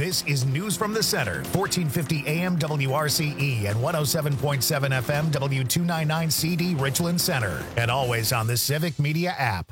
This is News from the Center, 1450 AM WRCE and 107.7 FM W299CD Richland Center, and always on the Civic Media app.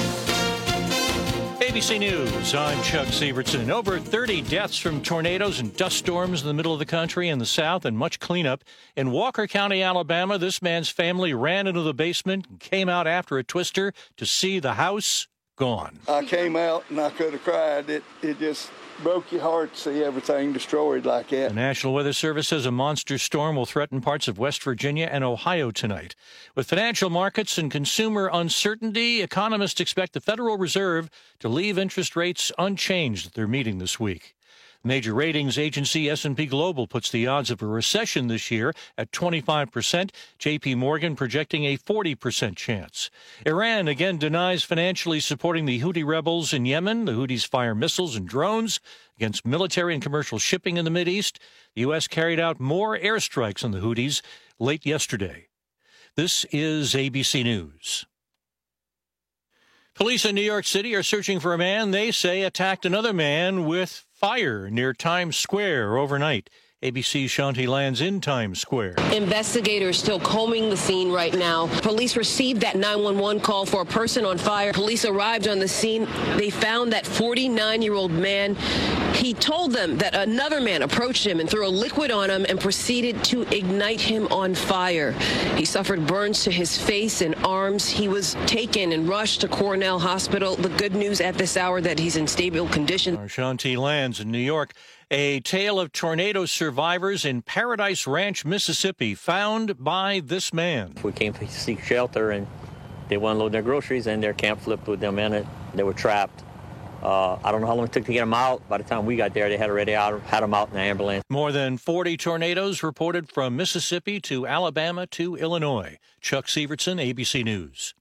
ABC News, I'm Chuck Sievertson. Over 30 deaths from tornadoes and dust storms in the middle of the country and the south, and much cleanup. In Walker County, Alabama, this man's family ran into the basement and came out after a twister to see the house gone. I came out and I could have cried. It just broke your heart to see everything destroyed like that. The National Weather Service says a monster storm will threaten parts of West Virginia and Ohio tonight. With financial markets and consumer uncertainty, economists expect the Federal Reserve to leave interest rates unchanged at their meeting this week. Major ratings agency S&P Global puts the odds of a recession this year at 25%, J.P. Morgan projecting a 40% chance. Iran again denies financially supporting the Houthi rebels in Yemen. The Houthis fire missiles and drones against military and commercial shipping in the Mideast. The U.S. carried out more airstrikes on the Houthis late yesterday. This is ABC News. Police in New York City are searching for a man they say attacked another man with fire near Times Square overnight. ABC's Shanti Lands in Times Square. Investigators still combing the scene right now. Police received that 911 call for a person on fire. Police arrived on the scene. They found that 49-year-old man. He told them that another man approached him and threw a liquid on him and proceeded to ignite him on fire. He suffered burns to his face and arms. He was taken and rushed to Cornell Hospital. The good news at this hour that he's in stable condition. Our Shanti Lands in New York. A tale of tornado survivors in Paradise Ranch, Mississippi, found by this man. We came to seek shelter, and they went to load their groceries, and their camp flipped with them in it. They were trapped. I don't know how long it took to get them out. By the time we got there, they had them out in the ambulance. More than 40 tornadoes reported from Mississippi to Alabama to Illinois. Chuck Sievertson, ABC News.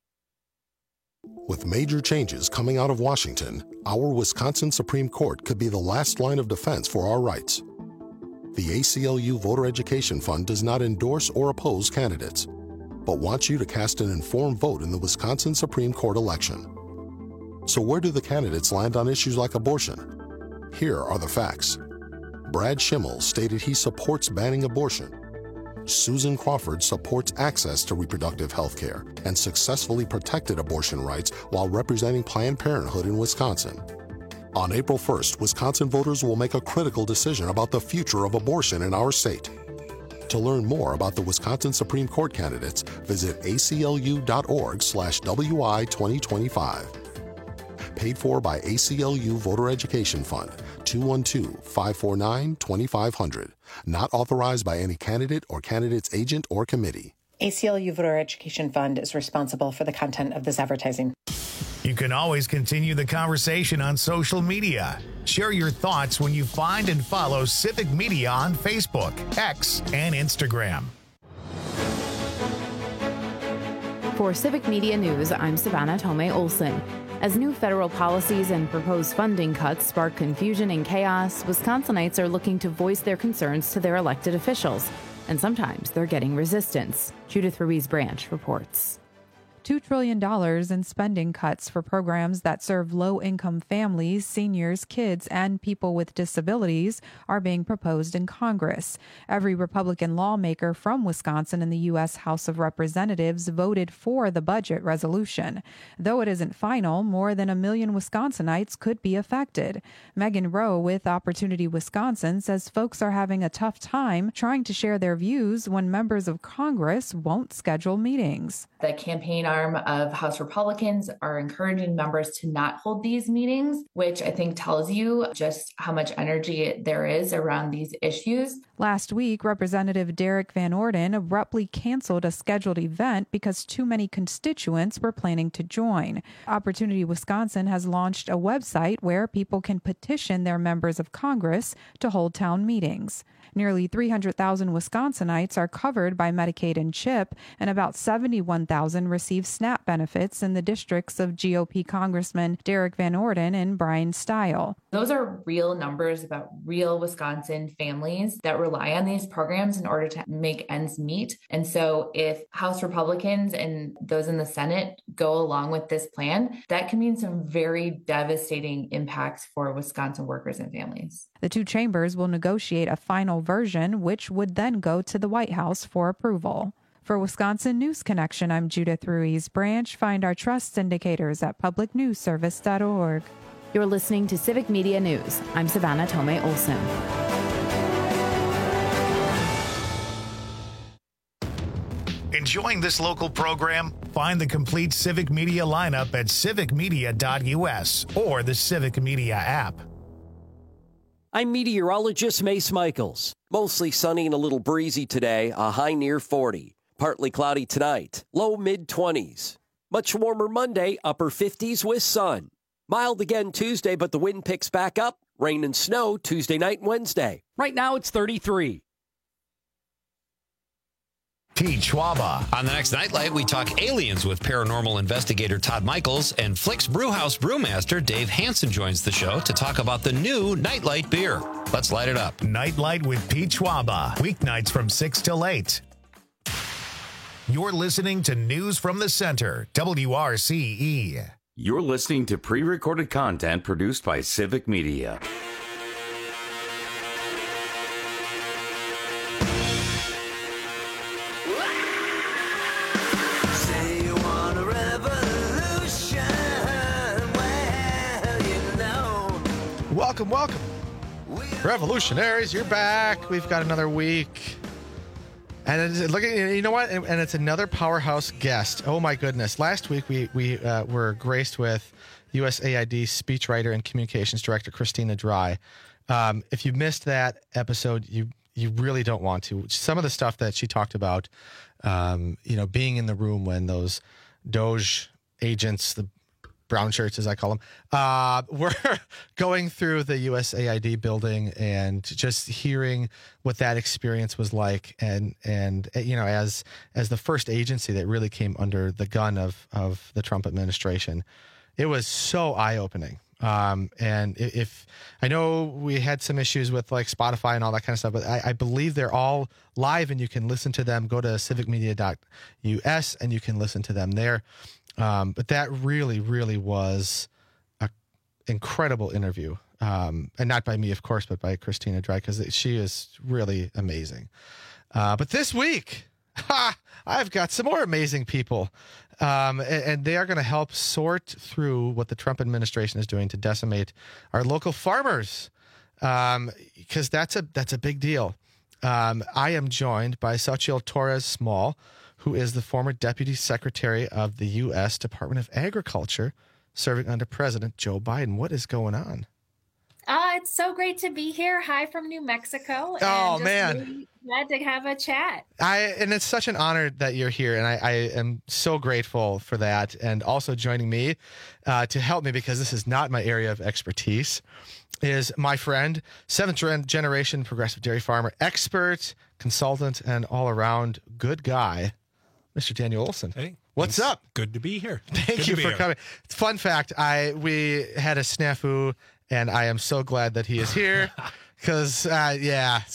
With major changes coming out of Washington, our Wisconsin Supreme Court could be the last line of defense for our rights. The ACLU Voter Education Fund does not endorse or oppose candidates, but wants you to cast an informed vote in the Wisconsin Supreme Court election. So where do the candidates land on issues like abortion? Here are the facts. Brad Schimmel stated he supports banning abortion. Susan Crawford supports access to reproductive health care and successfully protected abortion rights while representing Planned Parenthood in Wisconsin. On April 1st, Wisconsin voters will make a critical decision about the future of abortion in our state. To learn more about the Wisconsin Supreme Court candidates, visit aclu.org/WI2025. Paid for by ACLU Voter Education Fund, 212-549-2500. Not authorized by any candidate or candidate's agent or committee. ACLU Voter Education Fund is responsible for the content of this advertising. You can always continue the conversation on social media. Share your thoughts when you find and follow Civic Media on Facebook, X, and Instagram. For Civic Media News, I'm Savannah Tomei-Olson. As new federal policies and proposed funding cuts spark confusion and chaos, Wisconsinites are looking to voice their concerns to their elected officials. And sometimes they're getting resistance. Judith Ruiz-Branch reports. $2 trillion in spending cuts for programs that serve low-income families, seniors, kids, and people with disabilities are being proposed in Congress. Every Republican lawmaker from Wisconsin in the U.S. House of Representatives voted for the budget resolution. Though it isn't final, more than 1 million Wisconsinites could be affected. Megan Rowe with Opportunity Wisconsin says folks are having a tough time trying to share their views when members of Congress won't schedule meetings. The campaign arm of House Republicans are encouraging members to not hold these meetings, which I think tells you just how much energy there is around these issues. Last week, Representative Derek Van Orden abruptly canceled a scheduled event because too many constituents were planning to join. Opportunity Wisconsin has launched a website where people can petition their members of Congress to hold town meetings. Nearly 300,000 Wisconsinites are covered by Medicaid and CHIP, and about 71,000 receive receive SNAP benefits in the districts of GOP Congressman Derek Van Orden and Brian Stile. Those are real numbers about real Wisconsin families that rely on these programs in order to make ends meet. And so if House Republicans and those in the Senate go along with this plan, that can mean some very devastating impacts for Wisconsin workers and families. The two chambers will negotiate a final version, which would then go to the White House for approval. For Wisconsin News Connection, I'm Judith Ruiz Branch. Find our trust indicators at publicnewsservice.org. You're listening to Civic Media News. I'm Savannah Tomei Olson. Enjoying this local program? Find the complete Civic Media lineup at civicmedia.us or the Civic Media app. I'm meteorologist Mace Michaels. Mostly sunny and a little breezy today, a high near 40. Partly cloudy tonight, low mid-20s. Much warmer Monday, upper 50s with sun. Mild again Tuesday, but the wind picks back up. Rain and snow Tuesday night and Wednesday. Right now it's 33. Pete Schwaba. On the next Nightlight, we talk aliens with paranormal investigator Todd Michaels, and Flick's Brewhouse brewmaster Dave Hansen joins the show to talk about the new Nightlight beer. Let's light it up. Nightlight with Pete Schwaba. Weeknights from 6 till 8. You're listening to News from the Center, WRCE. You're listening to pre-recorded content produced by Civic Media. Welcome. Revolutionaries, you're back. We've got another week. And you know what? And it's another powerhouse guest. Oh, my goodness. Last week, we were graced with USAID speechwriter and communications director Christina Dry. If you missed that episode, you really don't want to. Some of the stuff that she talked about, being in the room when those Doge agents, the brown shirts, as I call them, we're going through the USAID building and just hearing what that experience was like. And as the first agency that really came under the gun of the Trump administration, it was so eye-opening. And if I know we had some issues with like Spotify and all that kind of stuff, but I believe they're all live and you can listen to them. Go to civicmedia.us and you can listen to them there. But that really, really was an incredible interview. And not by me, of course, but by Christina Dry, because she is really amazing. But this week, I've got some more amazing people. And they are going to help sort through what the Trump administration is doing to decimate our local farmers. Because that's a big deal. I am joined by Xochitl Torres Small, who is the former Deputy Secretary of the U.S. Department of Agriculture, serving under President Joe Biden. What is going on? It's so great to be here. Hi from New Mexico. Oh, and man. Really glad to have a chat. And it's such an honor that you're here, and I am so grateful for that. And also joining me to help me, because this is not my area of expertise, is my friend, seventh generation progressive dairy farmer, expert, consultant, and all-around good guy, Mr. Daniel Olson. Hey. What's up? Good to be here. Thank you for coming. Fun fact, we had a snafu, and I am so glad that he is here. Because, we had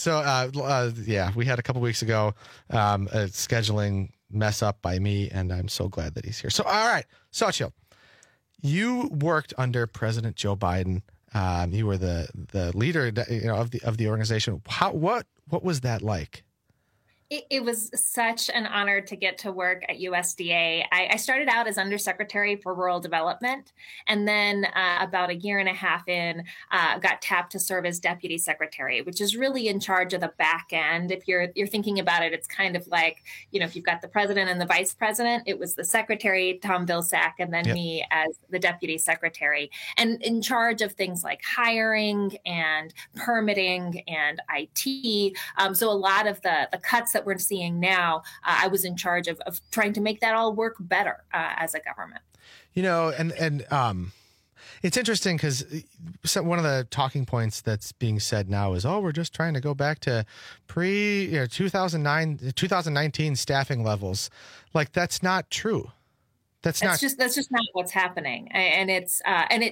a couple weeks ago a scheduling mess up by me, and I'm so glad that he's here. So, all right, Xochitl, you worked under President Joe Biden. You were the leader, of the organization. What was that like? It was such an honor to get to work at USDA. I started out as Undersecretary for Rural Development, and then about a year and a half in, got tapped to serve as Deputy Secretary, which is really in charge of the back end. If you're thinking about it, it's kind of like, if you've got the president and the vice president, it was the secretary, Tom Vilsack, and then me as the Deputy Secretary, and in charge of things like hiring and permitting and IT. So a lot of the cuts that we're seeing now, I was in charge of trying to make that all work better as a government. It's interesting because one of the talking points that's being said now is, we're just trying to go back to 2019 staffing levels. Like, that's not true. That's just not what's happening, and it's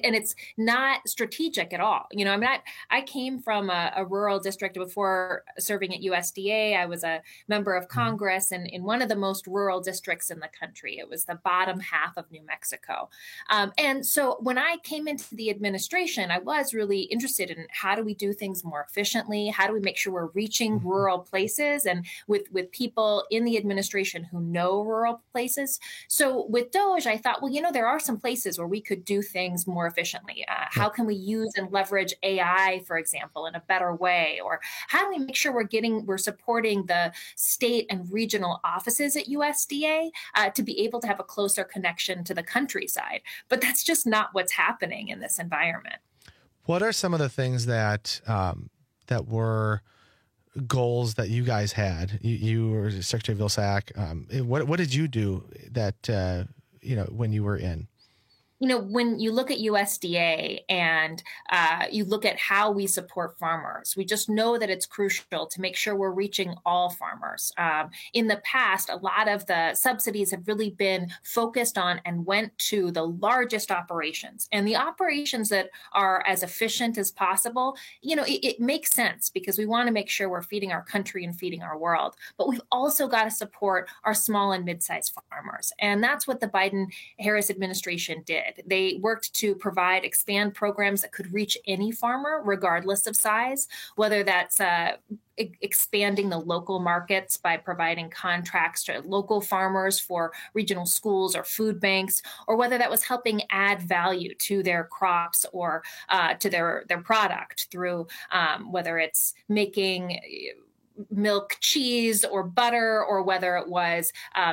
not strategic at all. You know, I mean, I came from a rural district before serving at USDA. I was a member of Congress in one of the most rural districts in the country. It was the bottom half of New Mexico, and so when I came into the administration, I was really interested in how do we do things more efficiently? How do we make sure we're reaching rural places and with people in the administration who know rural places? So with DOGE, I thought, well, you know, there are some places where we could do things more efficiently. How can we use and leverage AI, for example, in a better way? Or how do we make sure we're supporting the state and regional offices at USDA to be able to have a closer connection to the countryside? But that's just not what's happening in this environment. What are some of the things that that were goals that you guys had? You were Secretary Vilsack. What did you do that when you were in? You know, when you look at USDA and you look at how we support farmers, we just know that it's crucial to make sure we're reaching all farmers. In the past, a lot of the subsidies have really been focused on and went to the largest operations. And the operations that are as efficient as possible, you know, it makes sense because we want to make sure we're feeding our country and feeding our world. But we've also got to support our small and mid-sized farmers. And that's what the Biden-Harris administration did. They worked to expand programs that could reach any farmer, regardless of size, whether that's expanding the local markets by providing contracts to local farmers for regional schools or food banks, or whether that was helping add value to their crops or to their product through whether it's making milk, cheese, or butter, or whether it was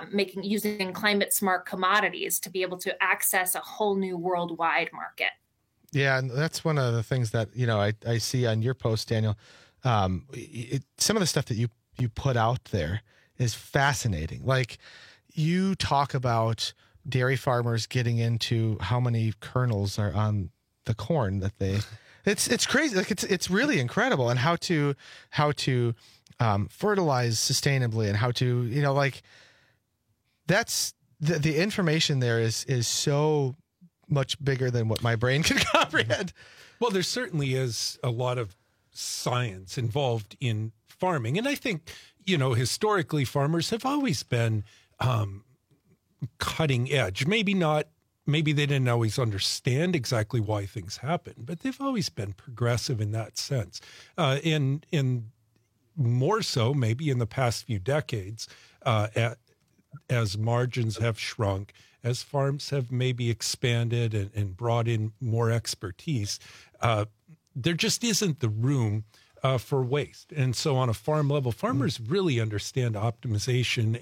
using climate smart commodities to be able to access a whole new worldwide market. Yeah, and that's one of the things that I see on your post, Daniel. Some of the stuff that you put out there is fascinating. Like you talk about dairy farmers getting into how many kernels are on the corn that they. It's crazy. Like it's really incredible, and how to fertilize sustainably, and how to that's the information there is so much bigger than what my brain can comprehend. Well, there certainly is a lot of science involved in farming, and I think historically farmers have always been cutting edge. Maybe they didn't always understand exactly why things happen, but they've always been progressive in that sense. In more so, maybe in the past few decades, as margins have shrunk, as farms have maybe expanded and brought in more expertise, there just isn't the room for waste. And so on a farm level, farmers really understand optimization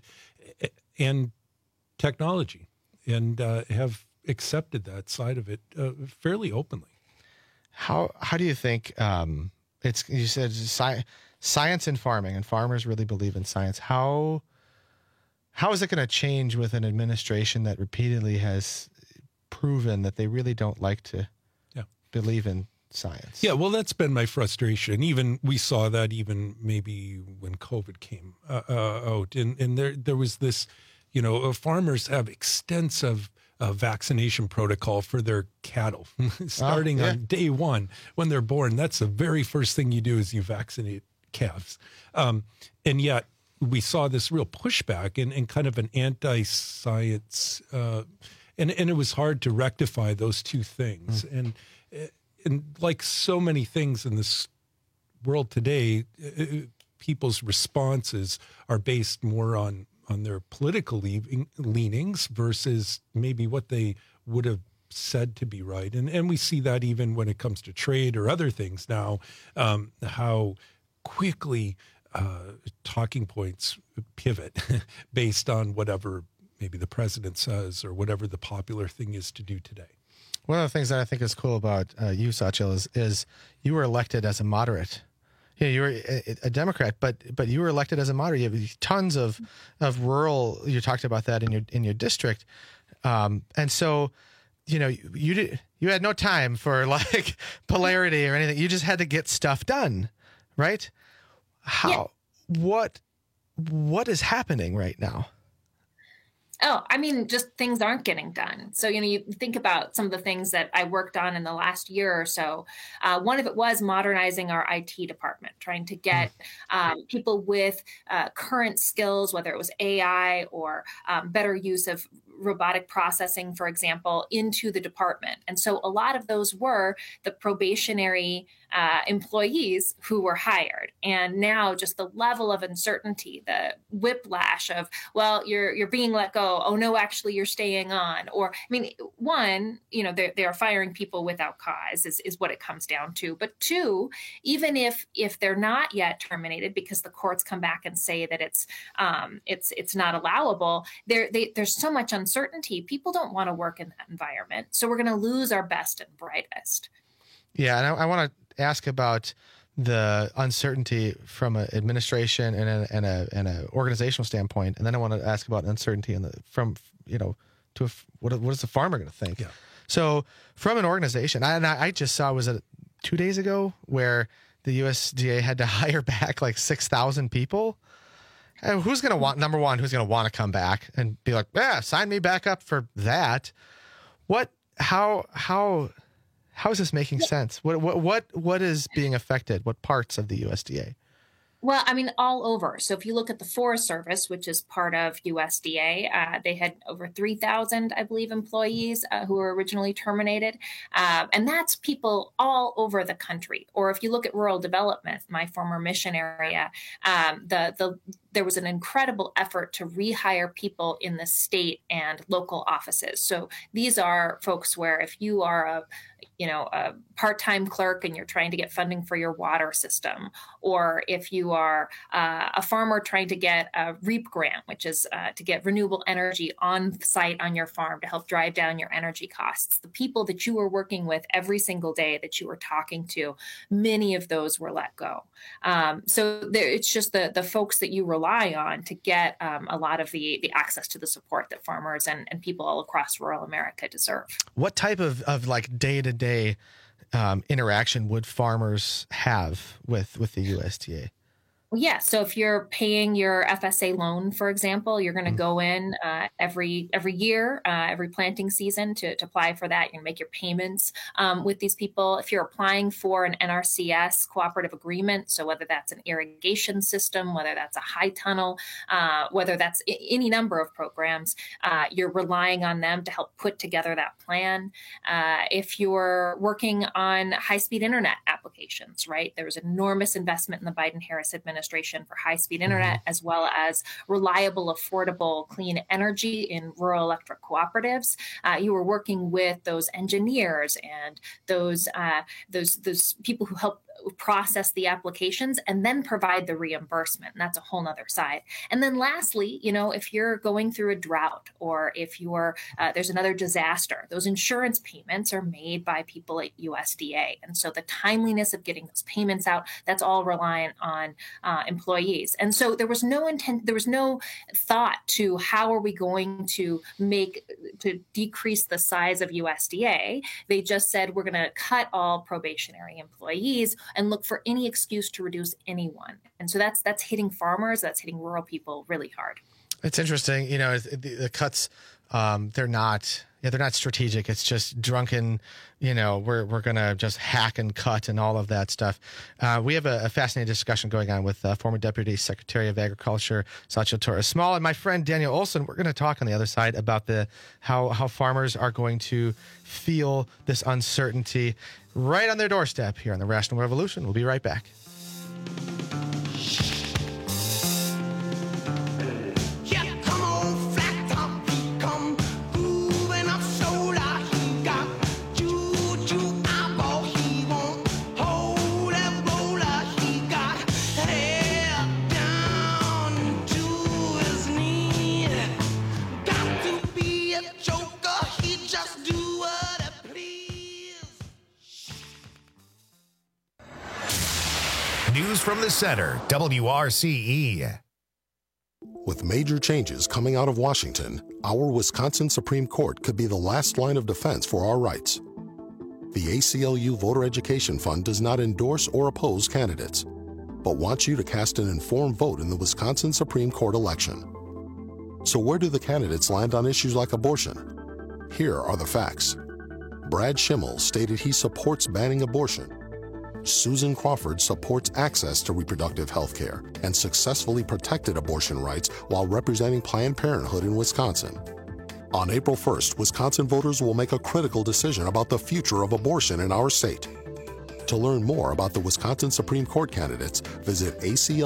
and technology, and have accepted that side of it fairly openly. How do you think you said science in farming, and farmers really believe in science? How is it going to change with an administration that repeatedly has proven that they really don't like to believe in science? Yeah, well, that's been my frustration. We saw that even maybe when COVID came out, and there was this. Farmers have extensive vaccination protocol for their cattle, starting on day one when they're born. That's the very first thing you do is you vaccinate calves. And yet we saw this real pushback and kind of an anti-science, and it was hard to rectify those two things. And like so many things in this world today, people's responses are based more on their political leanings versus maybe what they would have said to be right. And we see that even when it comes to trade or other things now, how quickly talking points pivot based on whatever maybe the president says or whatever the popular thing is to do today. One of the things that I think is cool about you, Sachil, is you were elected as a moderate. Yeah, you were a Democrat, but you were elected as a moderate. You have tons of rural. You talked about that in your district, and so you had no time for like polarity or anything. You just had to get stuff done, right? What is happening right now? Oh, I mean, just things aren't getting done. So, you think about some of the things that I worked on in the last year or so. One of it was modernizing our IT department, trying to get people with current skills, whether it was AI or better use of robotic processing, for example, into the department. And so a lot of those were the probationary employees who were hired. And now just the level of uncertainty, the whiplash of, well, you're being let go. Oh, no, actually, you're staying on. Or, I mean, one, they are firing people without cause is what it comes down to. But two, even if they're not yet terminated because the courts come back and say that it's not allowable, there's so much uncertainty. People don't want to work in that environment. So we're going to lose our best and brightest. Yeah, and I want to ask about the uncertainty from an administration and a organizational standpoint, and then I want to ask about uncertainty what is the farmer going to think? Yeah. So from an organization, I just saw, was it 2 days ago, where the USDA had to hire back like 6,000 people. And who's going to want, number one, who's going to want to come back and be like, yeah, sign me back up for that? How is this making sense? What is being affected? What parts of the USDA? Well, I mean, all over. So if you look at the Forest Service, which is part of USDA, they had over 3,000, I believe, employees who were originally terminated. And that's people all over the country. Or if you look at rural development, my former mission area, there was an incredible effort to rehire people in the state and local offices. So these are folks where if you are a part-time clerk and you're trying to get funding for your water system, or if you are a farmer trying to get a REAP grant, which is to get renewable energy on site on your farm to help drive down your energy costs, the people that you were working with every single day that you were talking to, many of those were let go. So it's just the folks that you rely on to get a lot of the access to the support that farmers and people all across rural America deserve. What type of like day-to-day interaction would farmers have with the USDA? Yeah. So if you're paying your FSA loan, for example, you're going to go in every year, every planting season to apply for that. You can make your payments with these people. If you're applying for an NRCS cooperative agreement, so whether that's an irrigation system, whether that's a high tunnel, whether that's any number of programs, you're relying on them to help put together that plan. If you're working on high-speed internet applications, right, there was enormous investment in the Biden-Harris administration for high-speed internet, as well as reliable, affordable, clean energy in rural electric cooperatives. You were working with those engineers and those people who help process the applications and then provide the reimbursement. And that's a whole nother side. And then lastly, if you're going through a drought or if there's another disaster, those insurance payments are made by people at USDA. And so the timeliness of getting those payments out, that's all reliant on employees. And so there was no thought to how are we going to decrease the size of USDA. They just said, we're going to cut all probationary employees and look for any excuse to reduce anyone. And so that's hitting farmers, that's hitting rural people really hard. It's interesting, the cuts, they're not strategic. It's just drunken, we're going to just hack and cut and all of that stuff. We have a fascinating discussion going on with former Deputy Secretary of Agriculture, Satya Torres Small, and my friend Daniel Olson. We're going to talk on the other side about how farmers are going to feel this uncertainty right on their doorstep here on the Rational Revolution. We'll be right back. News from the center, WRCE. With major changes coming out of Washington, our Wisconsin Supreme Court could be the last line of defense for our rights. The ACLU Voter Education Fund does not endorse or oppose candidates, but wants you to cast an informed vote in the Wisconsin Supreme Court election. So where do the candidates land on issues like abortion? Here are the facts. Brad Schimmel stated he supports banning abortion. Susan Crawford supports access to reproductive health care and successfully protected abortion rights while representing Planned Parenthood in Wisconsin. On April 1st, Wisconsin voters will make a critical decision about the future of abortion in our state. To learn more about the Wisconsin Supreme Court candidates, visit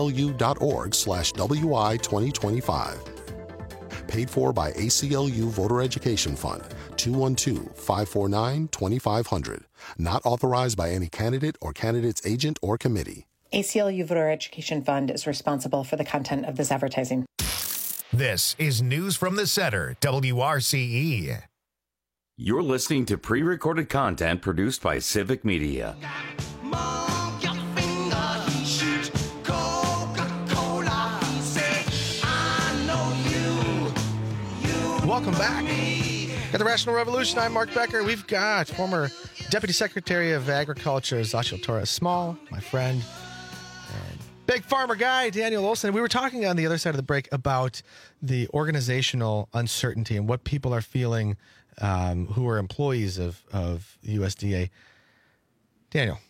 aclu.org/WI2025. Paid for by ACLU Voter Education Fund, 212-549-2500. Not authorized by any candidate or candidate's agent or committee. ACLU Voter Education Fund is responsible for the content of this advertising. This is News from the Center, WRCE. You're listening to pre-recorded content produced by Civic Media. Welcome back. At the Rational Revolution, I'm Mark Becker. We've got former Deputy Secretary of Agriculture, Xochitl Torres Small, my friend, and big farmer guy, Daniel Olson. We were talking on the other side of the break about the organizational uncertainty and what people are feeling who are employees of USDA. Daniel,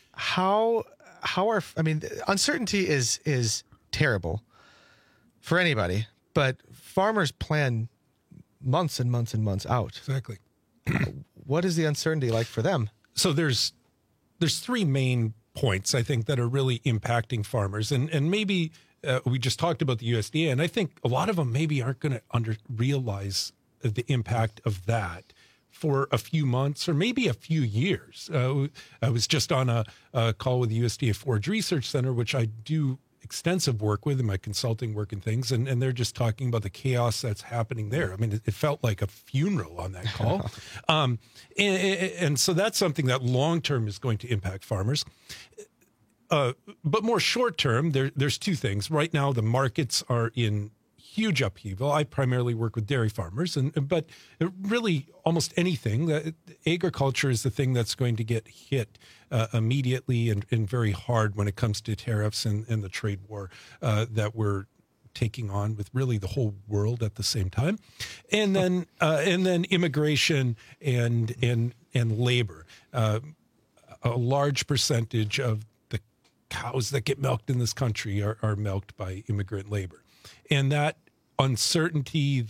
uncertainty is terrible for anybody, but farmers plan months and months and months out. Exactly. What is the uncertainty like for them? So there's three main points, I think, that are really impacting farmers. And maybe we just talked about the USDA, and I think a lot of them maybe aren't going to realize the impact of that for a few months or maybe a few years. I was just on a call with the USDA Forage Research Center, which I do extensive work with in my consulting work and things, and they're just talking about the chaos that's happening there. I mean, it felt like a funeral on that call. And so that's something that long-term is going to impact farmers. But more short-term, there's two things. Right now, the markets are in huge upheaval. I primarily work with dairy farmers, but really almost anything. Agriculture is the thing that's going to get hit immediately and very hard when it comes to tariffs and the trade war that we're taking on with really the whole world at the same time, and then immigration and labor. A large percentage of the cows that get milked in this country are milked by immigrant labor. And that uncertainty,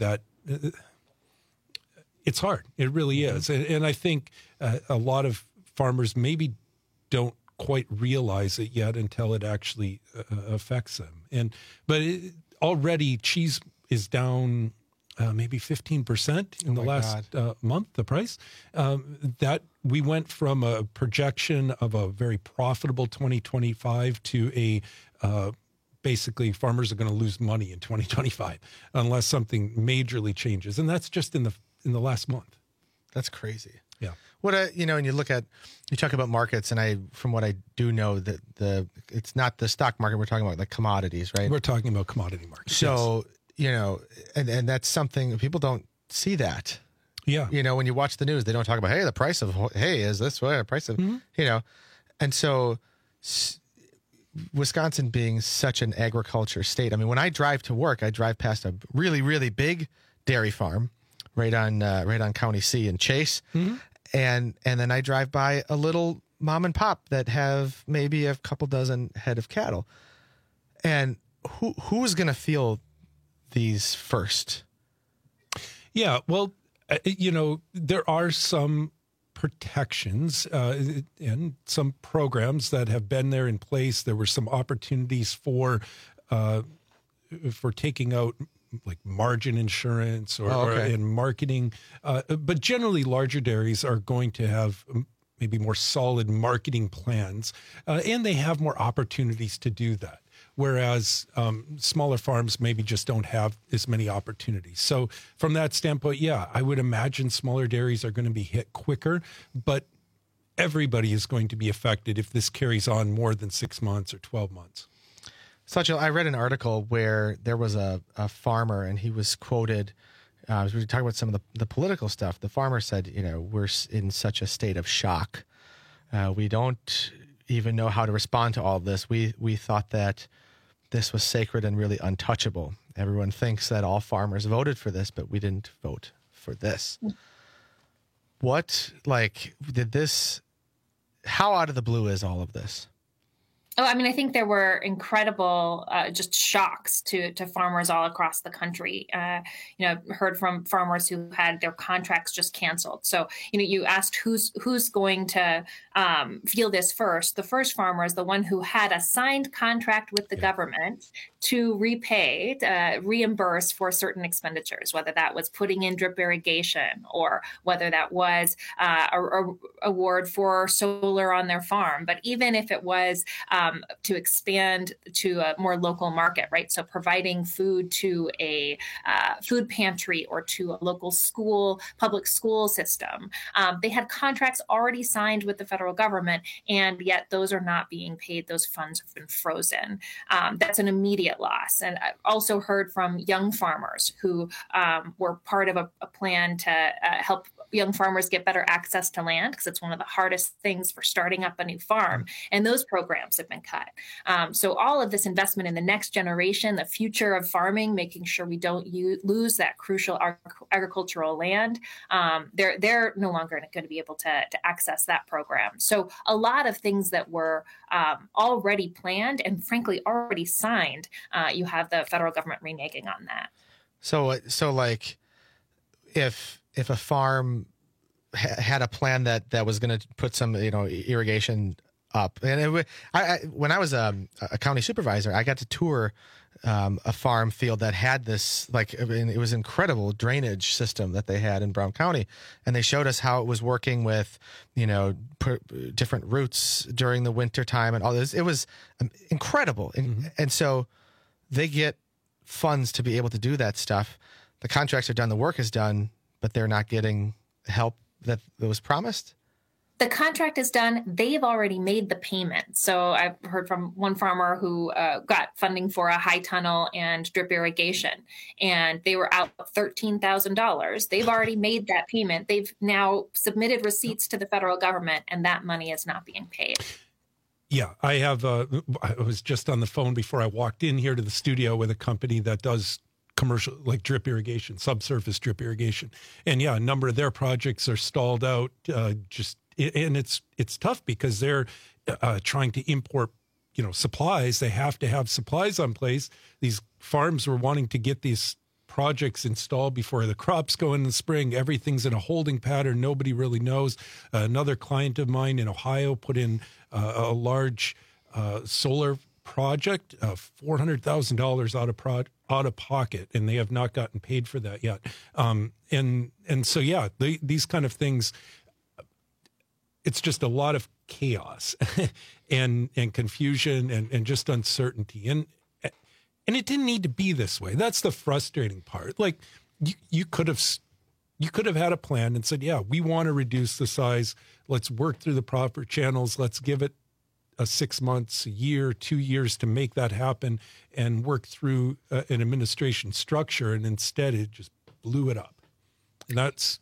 it's hard. It really is. And I think a lot of farmers maybe don't quite realize it yet until it actually affects them. But already cheese is down maybe 15% in the last month, the price. That we went from a projection of a very profitable 2025 to a basically farmers are going to lose money in 2025 unless something majorly changes. And that's just in the last month. That's crazy. Yeah. And you talk about markets, and from what I do know that it's not the stock market. We're talking about the commodities, right? We're talking about commodity markets. So, yes. And that's something people don't see that. Yeah. When you watch the news, they don't talk about, hey, the price of hay is this way, the price of, and so Wisconsin being such an agriculture state. I mean, when I drive to work, I drive past a really, really big dairy farm right on County C in Chase. Mm-hmm. And then I drive by a little mom and pop that have maybe a couple dozen head of cattle. And who's going to feel these first? Yeah, well, there are some protections and some programs that have been there in place. There were some opportunities for taking out like margin insurance or in marketing. But generally, larger dairies are going to have maybe more solid marketing plans, and they have more opportunities to do that. Whereas smaller farms maybe just don't have as many opportunities. So from that standpoint, yeah, I would imagine smaller dairies are going to be hit quicker, but everybody is going to be affected if this carries on more than 6 months or 12 months. Xochitl, I read an article where there was a farmer, and he was quoted, as we were talking about some of the political stuff. The farmer said, we're in such a state of shock. We don't even know how to respond to all of this. We thought that this was sacred and really untouchable. Everyone thinks that all farmers voted for this, but we didn't vote for this. What, how out of the blue is all of this? Oh, I mean, I think there were incredible just shocks to farmers all across the country. Heard from farmers who had their contracts just canceled. So, you asked who's going to feel this first. The first farmer is the one who had a signed contract with the government to reimburse for certain expenditures, whether that was putting in drip irrigation or whether that was a award for solar on their farm. But even if it was to expand to a more local market, right? So providing food to a food pantry or to a local public school system. They had contracts already signed with the federal government, and yet those are not being paid. Those funds have been frozen. That's an immediate loss. And I've also heard from young farmers who were part of a plan to help young farmers get better access to land, because it's one of the hardest things for starting up a new farm. And those programs have been cut. So all of this investment in the next generation, the future of farming, making sure we don't lose that crucial agricultural land, they're no longer going to be able to access that program. So a lot of things that were already planned and frankly already signed, you have the federal government reneging on that. So like if a farm had a plan that was going to put some, irrigation up, and when I was a county supervisor, I got to tour a farm field that had this, it was incredible drainage system that they had in Brown County, and they showed us how it was working with, different routes during the winter time and all this. It was incredible, and so they get funds to be able to do that stuff. The contracts are done, the work is done, but they're not getting help that was promised. The contract is done. They've already made the payment. So I've heard from one farmer who got funding for a high tunnel and drip irrigation, and they were out $13,000. They've already made that payment. They've now submitted receipts to the federal government, and that money is not being paid. Yeah, I was just on the phone before I walked in here to the studio with a company that does commercial, like drip irrigation, subsurface drip irrigation. And yeah, a number of their projects are stalled out. And it's tough because they're trying to import, supplies. They have to have supplies on place. These farms were wanting to get these projects installed before the crops go in the spring. Everything's in a holding pattern. Nobody really knows. Another client of mine in Ohio put in a large solar project, $400,000 out of pocket, and they have not gotten paid for that yet. And so, yeah, these kind of things, it's just a lot of chaos and confusion and just uncertainty. And it didn't need to be this way. That's the frustrating part. Like you could have had a plan and said, yeah, we want to reduce the size. Let's work through the proper channels. Let's give it 6 months, a year, 2 years to make that happen and work through an administration structure. And instead it just blew it up. And that's...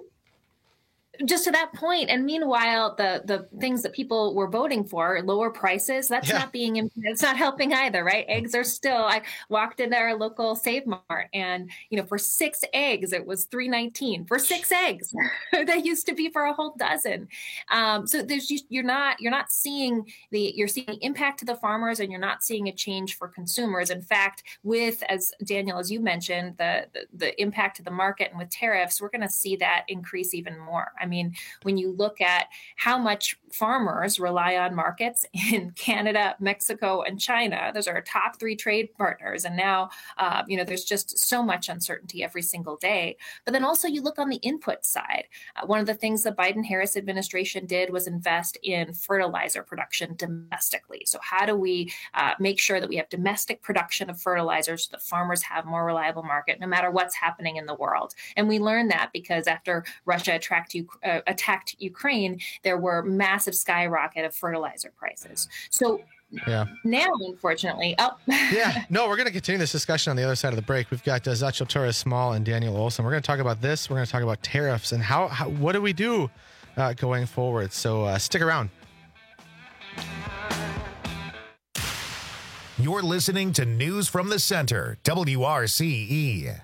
Just to that point, and meanwhile, the things that people were voting for, lower prices, that's it's not helping either, right? Eggs are still, I walked into our local Save Mart and, for 6 eggs, it was $3.19 for 6 eggs. That used to be for a whole dozen. So there's you're not seeing you're seeing impact to the farmers, and you're not seeing a change for consumers. In fact, as Daniel, as you mentioned, the impact to the market and with tariffs, we're going to see that increase even more. I mean, when you look at how much farmers rely on markets in Canada, Mexico, and China, those are our top 3 trade partners. And now, there's just so much uncertainty every single day. But then also you look on the input side. One of the things the Biden-Harris administration did was invest in fertilizer production domestically. So how do we make sure that we have domestic production of fertilizers so that farmers have more reliable market no matter what's happening in the world? And we learned that because after Russia attacked Ukraine, there were massive skyrocket of fertilizer prices. So now, unfortunately, we're going to continue this discussion on the other side of the break. We've got Zachel Torres-Small and Daniel Olson. We're going to talk about this. We're going to talk about tariffs and what do we do going forward. So stick around. You're listening to News from the Center, WRCE.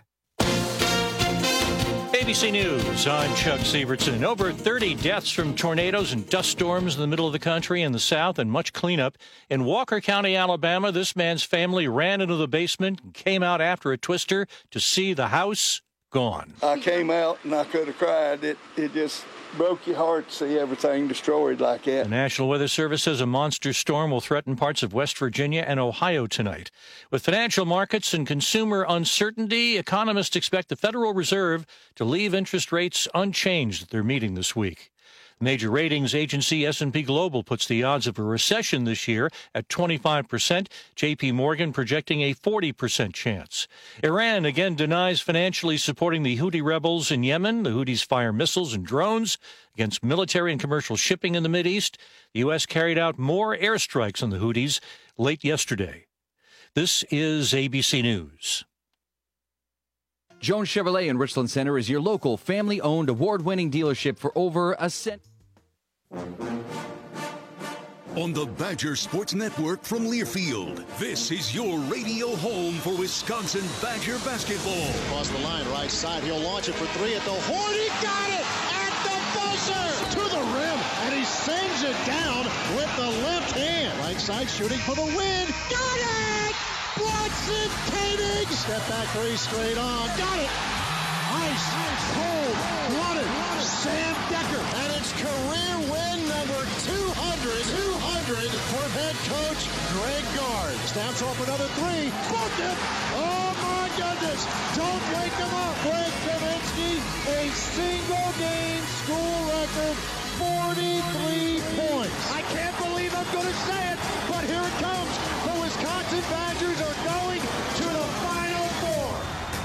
ABC News, I'm Chuck Sievertson. Over 30 deaths from tornadoes and dust storms in the middle of the country and the south, and much cleanup. In Walker County, Alabama, this man's family ran into the basement and came out after a twister to see the house gone. I came out and I could have cried. It just broke your heart to see everything destroyed like that. The National Weather Service says a monster storm will threaten parts of West Virginia and Ohio tonight. With financial markets and consumer uncertainty, economists expect the Federal Reserve to leave interest rates unchanged at their meeting this week. Major ratings agency S&P Global puts the odds of a recession this year at 25%, J.P. Morgan projecting a 40% chance. Iran again denies financially supporting the Houthi rebels in Yemen. The Houthis fire missiles and drones against military and commercial shipping in the Mideast. The U.S. carried out more airstrikes on the Houthis late yesterday. This is ABC News. Jones Chevrolet in Richland Center is your local family-owned, award-winning dealership for over a century. On the Badger Sports Network from Learfield, this is your radio home for Wisconsin Badger basketball. Across the line, right side, he'll launch it for three at the horn. He got it at the buzzer to the rim, and he sends it down with the left hand. Right side shooting for the win. Got it! Bronson Koenig! Step back three straight on. Got it! Ice, cold, blooded, Sam Decker. And it's career win number 200 for head coach Greg Gard. Snaps off another three. Booked it! Oh my goodness! Don't wake him up. Greg Kaminsky, a single game school record, 43 points. I can't believe I'm going to say it, but here it comes. The Wisconsin Badgers are going to the Final Four.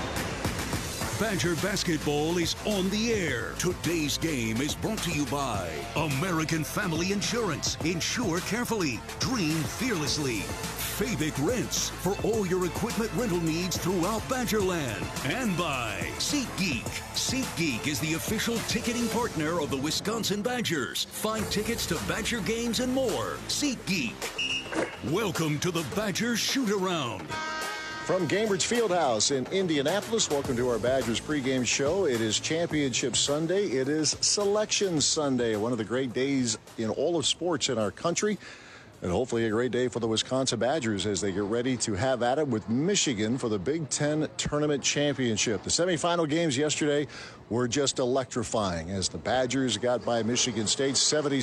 Badger basketball is on the air. Today's game is brought to you by American Family Insurance. Insure carefully. Dream fearlessly. Fabic Rents for all your equipment rental needs throughout Badgerland. And by SeatGeek. SeatGeek is the official ticketing partner of the Wisconsin Badgers. Find tickets to Badger games and more. SeatGeek. Welcome to the Badgers Shoot-Around. From Gainbridge Fieldhouse in Indianapolis, welcome to our Badgers pregame show. It is Championship Sunday. It is Selection Sunday, one of the great days in all of sports in our country. And hopefully a great day for the Wisconsin Badgers as they get ready to have at it with Michigan for the Big Ten Tournament Championship. The semifinal games yesterday were just electrifying as the Badgers got by Michigan State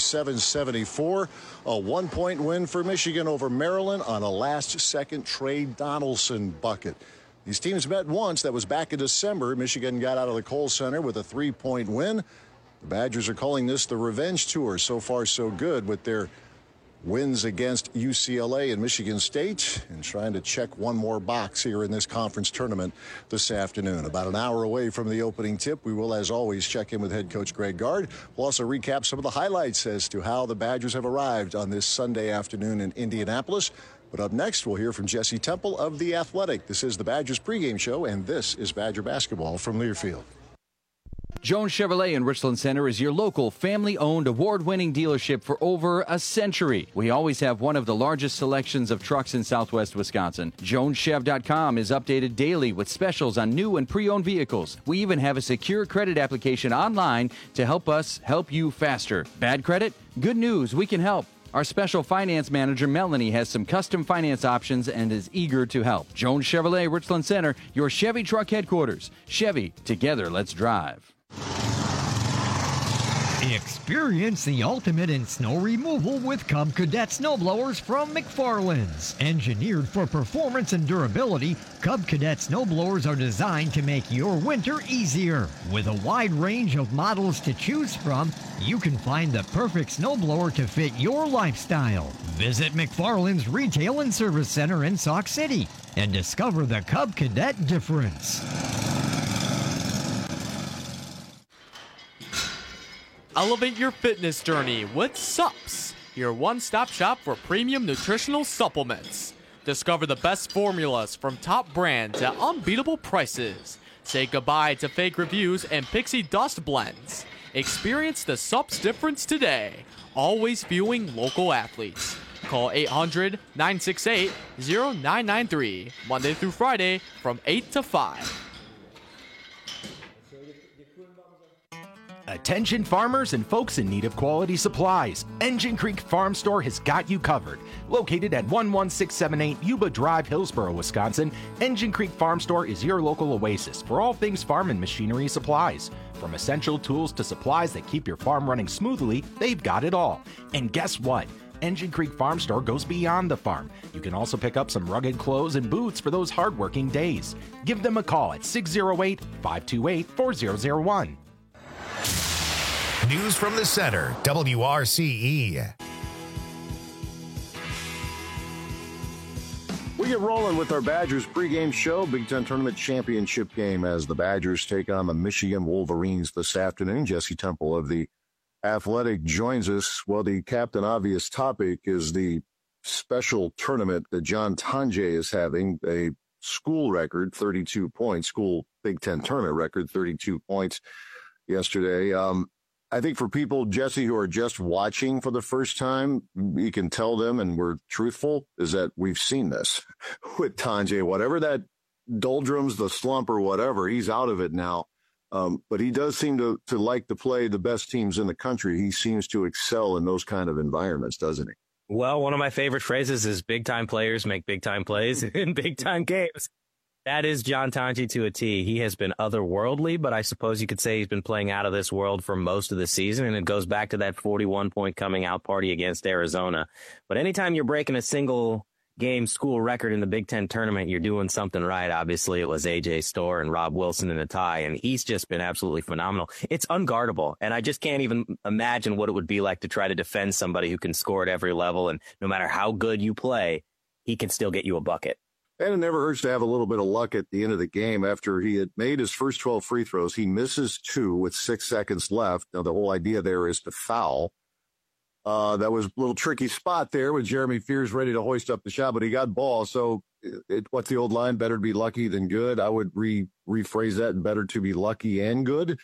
77-74. A 1-point win for Michigan over Maryland on a last-second Trey Donaldson bucket. These teams met once. That was back in December. Michigan got out of the Kohl Center with a 3-point win. The Badgers are calling this the revenge tour. So far, so good with their wins against UCLA and Michigan State, and trying to check one more box here in this conference tournament this afternoon. About an hour away from the opening tip, we will, as always, check in with head coach Greg Gard. We'll also recap some of the highlights as to how the Badgers have arrived on this Sunday afternoon in Indianapolis. But up next, we'll hear from Jesse Temple of The Athletic. This is the Badgers pregame show, and this is Badger basketball from Learfield. Jones Chevrolet in Richland Center is your local family-owned, award-winning dealership for over a century. We always have one of the largest selections of trucks in southwest Wisconsin. JonesChev.com is updated daily with specials on new and pre-owned vehicles. We even have a secure credit application online to help us help you faster. Bad credit? Good news, we can help. Our special finance manager, Melanie, has some custom finance options and is eager to help. Jones Chevrolet, Richland Center, your Chevy truck headquarters. Chevy, together, let's drive. Experience the ultimate in snow removal with Cub Cadet snowblowers from McFarland's. Engineered for performance and durability, Cub Cadet snowblowers are designed to make your winter easier. With a wide range of models to choose from, you can find the perfect snowblower to fit your lifestyle. Visit McFarland's Retail and Service Center in Sauk City and discover the Cub Cadet difference. Elevate your fitness journey with SUPS, your one-stop shop for premium nutritional supplements. Discover the best formulas from top brands at unbeatable prices. Say goodbye to fake reviews and pixie dust blends. Experience the SUPS difference today. Always fueling local athletes. Call 800-968-0993, Monday through Friday from 8 to 5. Attention farmers and folks in need of quality supplies. Engine Creek Farm Store has got you covered. Located at 11678 Yuba Drive, Hillsboro, Wisconsin, Engine Creek Farm Store is your local oasis for all things farm and machinery supplies. From essential tools to supplies that keep your farm running smoothly, they've got it all. And guess what? Engine Creek Farm Store goes beyond the farm. You can also pick up some rugged clothes and boots for those hardworking days. Give them a call at 608-528-4001. News from the center, WRCE. We get rolling with our Badgers pregame show, Big Ten Tournament Championship game as the Badgers take on the Michigan Wolverines this afternoon. Jesse Temple of the Athletic joins us. Well, the Captain Obvious topic is the special tournament that John Tonje is having, a school record, 32 points, school Big Ten tournament record, 32 points yesterday. I think for people, Jesse, who are just watching for the first time, you can tell them, and we're truthful, is that we've seen this with Tonje. Whatever that doldrums, the slump or whatever, he's out of it now. But he does seem to like to play the best teams in the country. He seems to excel in those kind of environments, doesn't he? Well, one of my favorite phrases is big-time players make big-time plays in big-time games. That is John Tonje to a T. He has been otherworldly, but I suppose you could say he's been playing out of this world for most of the season, and it goes back to that 41-point coming-out party against Arizona. But anytime you're breaking a single-game school record in the Big Ten tournament, you're doing something right. Obviously, it was A.J. Storr and Rob Wilson in a tie, and he's just been absolutely phenomenal. It's unguardable, and I just can't even imagine what it would be like to try to defend somebody who can score at every level, and no matter how good you play, he can still get you a bucket. And it never hurts to have a little bit of luck at the end of the game. After he had made his first 12 free throws, he misses 2 with 6 seconds left. Now, the whole idea there is to foul. That was a little tricky spot there with Jeremy Fears ready to hoist up the shot, but he got ball. So what's the old line? Better to be lucky than good. I would rephrase that, better to be lucky and good.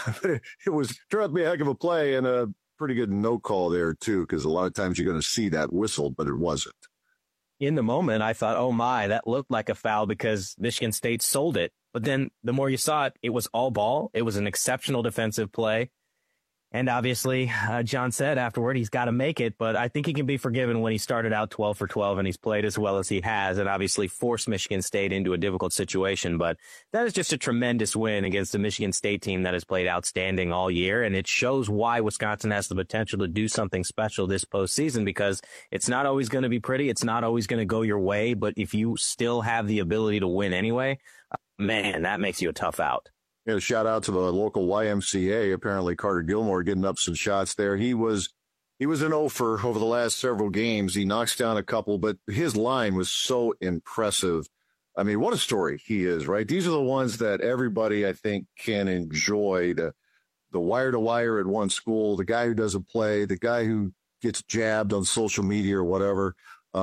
It turned out to be a heck of a play and a pretty good no call there, too, because a lot of times you're going to see that whistled, but it wasn't. In the moment, I thought, oh my, that looked like a foul because Michigan State sold it. But then the more you saw it, it was all ball. It was an exceptional defensive play. And obviously, John said afterward, he's got to make it. But I think he can be forgiven when he started out 12 for 12 and he's played as well as he has and obviously forced Michigan State into a difficult situation. But that is just a tremendous win against a Michigan State team that has played outstanding all year. And it shows why Wisconsin has the potential to do something special this postseason, because it's not always going to be pretty. It's not always going to go your way. But if you still have the ability to win anyway, man, that makes you a tough out. Yeah, shout out to the local YMCA. Apparently, Carter Gilmore getting up some shots there. He was an offer over the last several games. He knocks down a couple, but his line was so impressive. I mean, what a story he is, right? These are the ones that everybody, I think, can enjoy. The wire-to-wire at one school, the guy who doesn't play, the guy who gets jabbed on social media or whatever.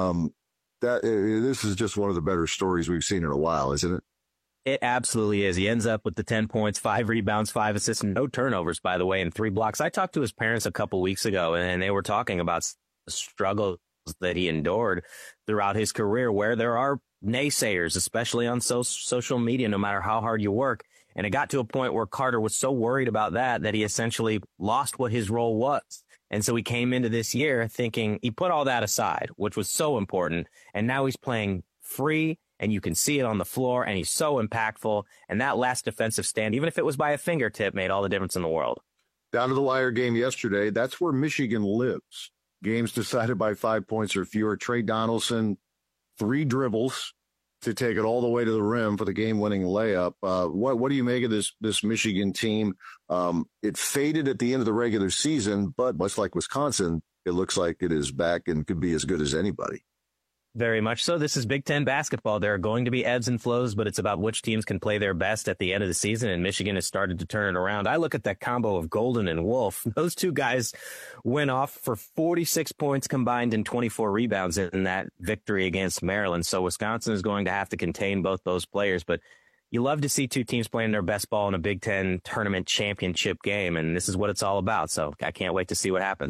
This is just one of the better stories we've seen in a while, isn't it? It absolutely is. He ends up with the 10 points, 5 rebounds, 5 assists, and no turnovers, by the way, and 3 blocks. I talked to his parents a couple weeks ago, and they were talking about the struggles that he endured throughout his career, where there are naysayers, especially on social media, no matter how hard you work. And it got to a point where Carter was so worried about that he essentially lost what his role was. And so he came into this year thinking he put all that aside, which was so important. And now he's playing free. And you can see it on the floor, and he's so impactful. And that last defensive stand, even if it was by a fingertip, made all the difference in the world. Down to the wire game yesterday, that's where Michigan lives. Games decided by 5 points or fewer. Trey Donaldson, 3 dribbles to take it all the way to the rim for the game-winning layup. What do you make of this Michigan team? It faded at the end of the regular season, but much like Wisconsin, it looks like it is back and could be as good as anybody. Very much so. This is Big Ten basketball. There are going to be ebbs and flows, but it's about which teams can play their best at the end of the season, and Michigan has started to turn it around. I look at that combo of Golden and Wolf. Those two guys went off for 46 points combined and 24 rebounds in that victory against Maryland. So Wisconsin is going to have to contain both those players, but you love to see two teams playing their best ball in a Big Ten tournament championship game, and this is what it's all about. So I can't wait to see what happens.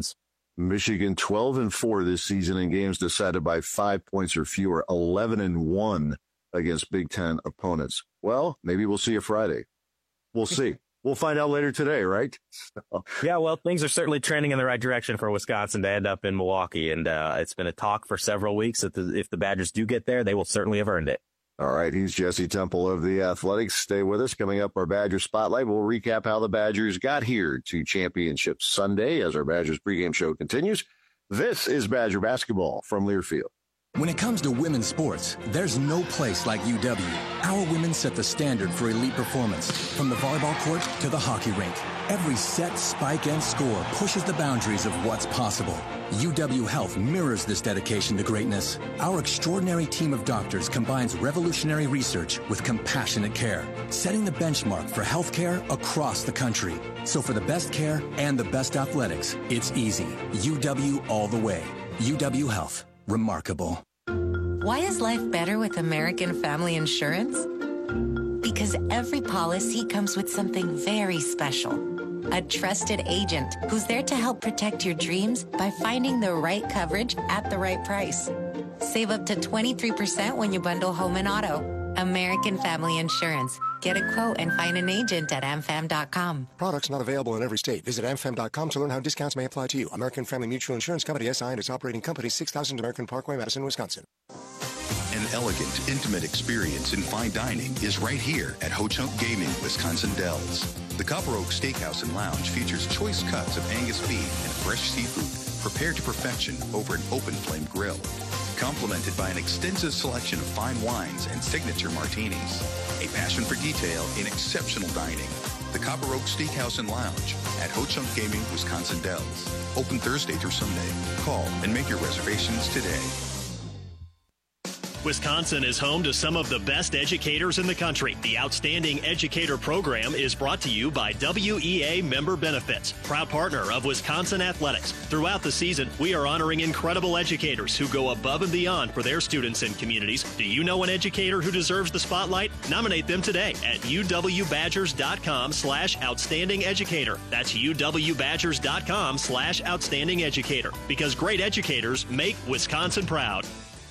Michigan 12-4 this season in games decided by 5 points or fewer, 11-1 against Big Ten opponents. Well, maybe we'll see you Friday. We'll see. We'll find out later today, right? Yeah, well, things are certainly trending in the right direction for Wisconsin to end up in Milwaukee. And it's been a talk for several weeks that if the Badgers do get there, they will certainly have earned it. All right, he's Jesse Temple of the Athletics. Stay with us. Coming up, our Badger Spotlight. We'll recap how the Badgers got here to Championship Sunday as our Badgers pregame show continues. This is Badger Basketball from Learfield. When it comes to women's sports, there's no place like UW. Our women set the standard for elite performance, from the volleyball court to the hockey rink. Every set, spike, and score pushes the boundaries of what's possible. UW Health mirrors this dedication to greatness. Our extraordinary team of doctors combines revolutionary research with compassionate care, setting the benchmark for healthcare across the country. So for the best care and the best athletics, it's easy. UW all the way. UW Health. Remarkable. Why is life better with American Family Insurance? Because every policy comes with something very special. A trusted agent who's there to help protect your dreams by finding the right coverage at the right price. Save up to 23% when you bundle home and auto. American Family Insurance. Get a quote and find an agent at amfam.com. Products not available in every state. Visit amfam.com to learn how discounts may apply to you. American Family Mutual Insurance Company, SI, and its operating company, 6000 American Parkway, Madison, Wisconsin. An elegant, intimate experience in fine dining is right here at Ho Chunk Gaming, Wisconsin Dells. The Copper Oak Steakhouse and Lounge features choice cuts of Angus beef and fresh seafood prepared to perfection over an open flame grill, complemented by an extensive selection of fine wines and signature martinis. A passion for detail in exceptional dining. The Copper Oak Steakhouse and Lounge at Ho Chunk Gaming, Wisconsin Dells. Open Thursday through Sunday. Call and make your reservations today. Wisconsin is home to some of the best educators in the country. The Outstanding Educator Program is brought to you by WEA Member Benefits, proud partner of Wisconsin Athletics. Throughout the season, we are honoring incredible educators who go above and beyond for their students and communities. Do you know an educator who deserves the spotlight? Nominate them today at uwbadgers.com/outstanding educator. That's uwbadgers.com/outstanding educator. Because great educators make Wisconsin proud.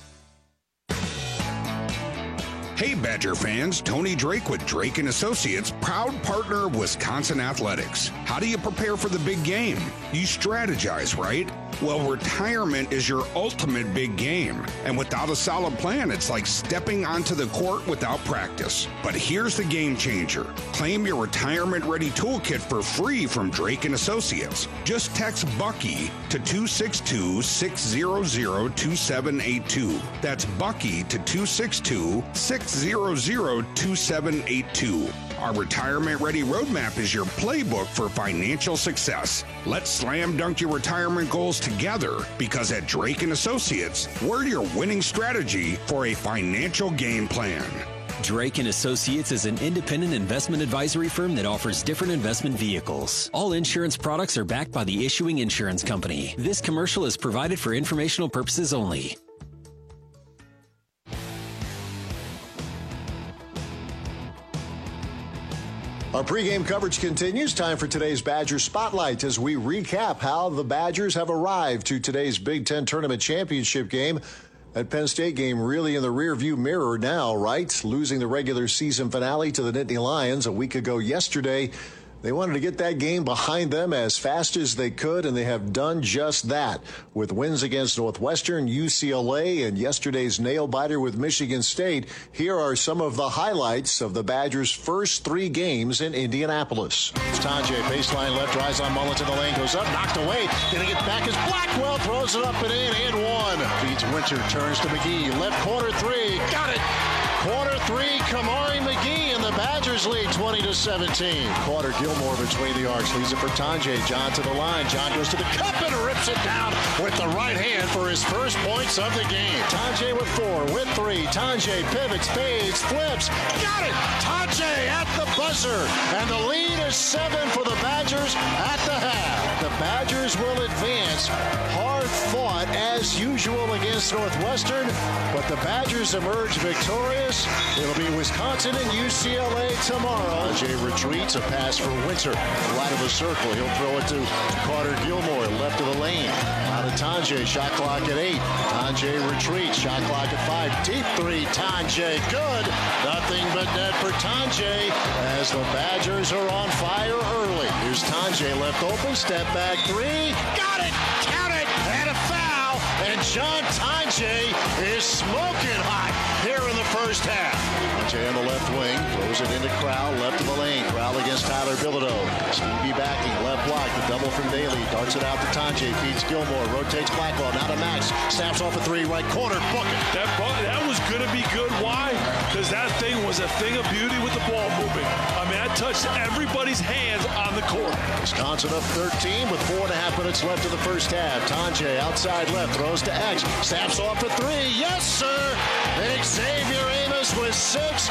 Hey Badger fans, Tony Drake with Drake & Associates, proud partner of Wisconsin Athletics. How do you prepare for the big game? You strategize, right? Well, retirement is your ultimate big game. And without a solid plan, it's like stepping onto the court without practice. But here's the game changer. Claim your retirement-ready toolkit for free from Drake & Associates. Just text Bucky to 262-600-2782. That's Bucky to 262-600-2782. Our retirement-ready roadmap is your playbook for financial success. Let's slam dunk your retirement goals together, because at Drake & Associates, we're your winning strategy for a financial game plan. Drake & Associates is an independent investment advisory firm that offers different investment vehicles. All insurance products are backed by the issuing insurance company. This commercial is provided for informational purposes only. Our pregame coverage continues. Time for today's Badger Spotlight as we recap how the Badgers have arrived to today's Big Ten Tournament Championship game. That Penn State game really in the rearview mirror now, right? Losing the regular season finale to the Nittany Lions a week ago yesterday. They wanted to get that game behind them as fast as they could, and they have done just that with wins against Northwestern, UCLA, and yesterday's nail-biter with Michigan State. Here are some of the highlights of the Badgers' first three games in Indianapolis. It's Tajay, baseline left, drives on Mullins in the lane, goes up, knocked away. Then he gets back as Blackwell throws it up and in, and one. Feeds Winter, turns to McGee, left corner three, got it! Corner three, Kamari McGee, and the Badgers lead 20-17. Carter Gilmore between the arcs, leaves it for Tajay. John to the line. John goes to the cup and rips it down with the right hand for his first points of the game. Tajay with four, with three. Tajay pivots, fades, flips. Got it! Tajay at the buzzer. And the lead is 7 for the Badgers at the half. The Badgers will advance. Hard fought as usual against Northwestern, but the Badgers emerge victorious Ames. It'll be Wisconsin and UCLA tomorrow. Tajay retreats, a pass for Winter. Right of the circle. He'll throw it to Carter Gilmore, left of the lane. Out of Tajay, shot clock at 8. Tajay retreats, shot clock at 5. Deep three, Tajay, good. Nothing but net for Tajay as the Badgers are on fire early. Here's Tajay, left open, step back three. Got it! Count it! And a foul! And John Tajay is smoking hot here in the first half. Tajay on the left wing, throws it into Crowell, left of the lane. Crowell against Tyler Bilodeau. Stevie backing, left block, the double from Daly. Darts it out to Tajay, feeds Gilmore, rotates Blackwell, now to Max. Snaps off a three, right corner, book it. That was going to be good. Why? Because that thing was a thing of beauty with the ball moving. I mean, that touched everybody's hands on the court. Wisconsin up 13 with 4.5 minutes left of the first half. Tajay outside left, throws to X. Snaps off a three. Yes, sir. Xavier Amos with 6.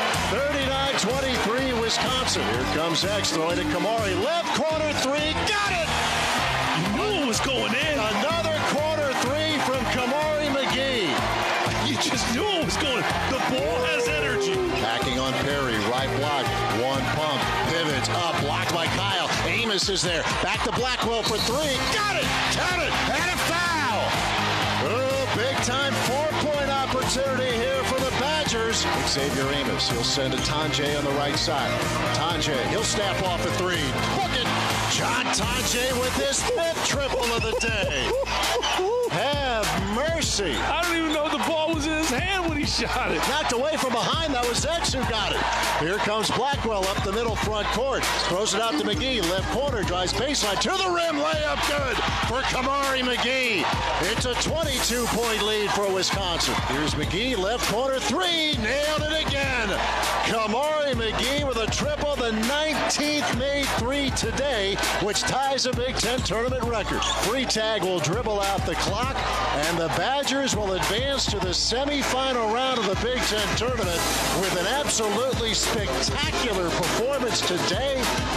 39-23 Wisconsin. Here comes X throwing to Kamari. Left corner three. Got it. You knew it was going in. Another corner three from Kamari McGee. You just knew it was going in. The ball has energy. Backing on Perry. Right block. One pump. Pivots up. Blocked by Kyle. Amos is there. Back to Blackwell for three. Got it. Count it. And a foul. Oh, big time 4-point opportunity here for the Badgers. Xavier Amos, he'll send a Tajay on the right side. Tajay, he'll snap off a three. Book it. John Tajay with his 5th triple of the day. Have mercy. I don't even know the ball was in his hand when he shot it. Knocked away from behind. That was X who got it. Here comes Blackwell up the middle front court. Throws it out to McGee. Left corner, drives baseline to the rim. Layup good for Kamari McGee. It's a 22-point lead for Wisconsin. Here's McGee, left corner three. Nailed it again. Kamari McGee with a triple, the 19th made three today, which ties a Big Ten tournament record. Freitag will dribble out the clock, and the Badgers will advance to the semifinal round of the Big Ten tournament with an absolutely spectacular performance today.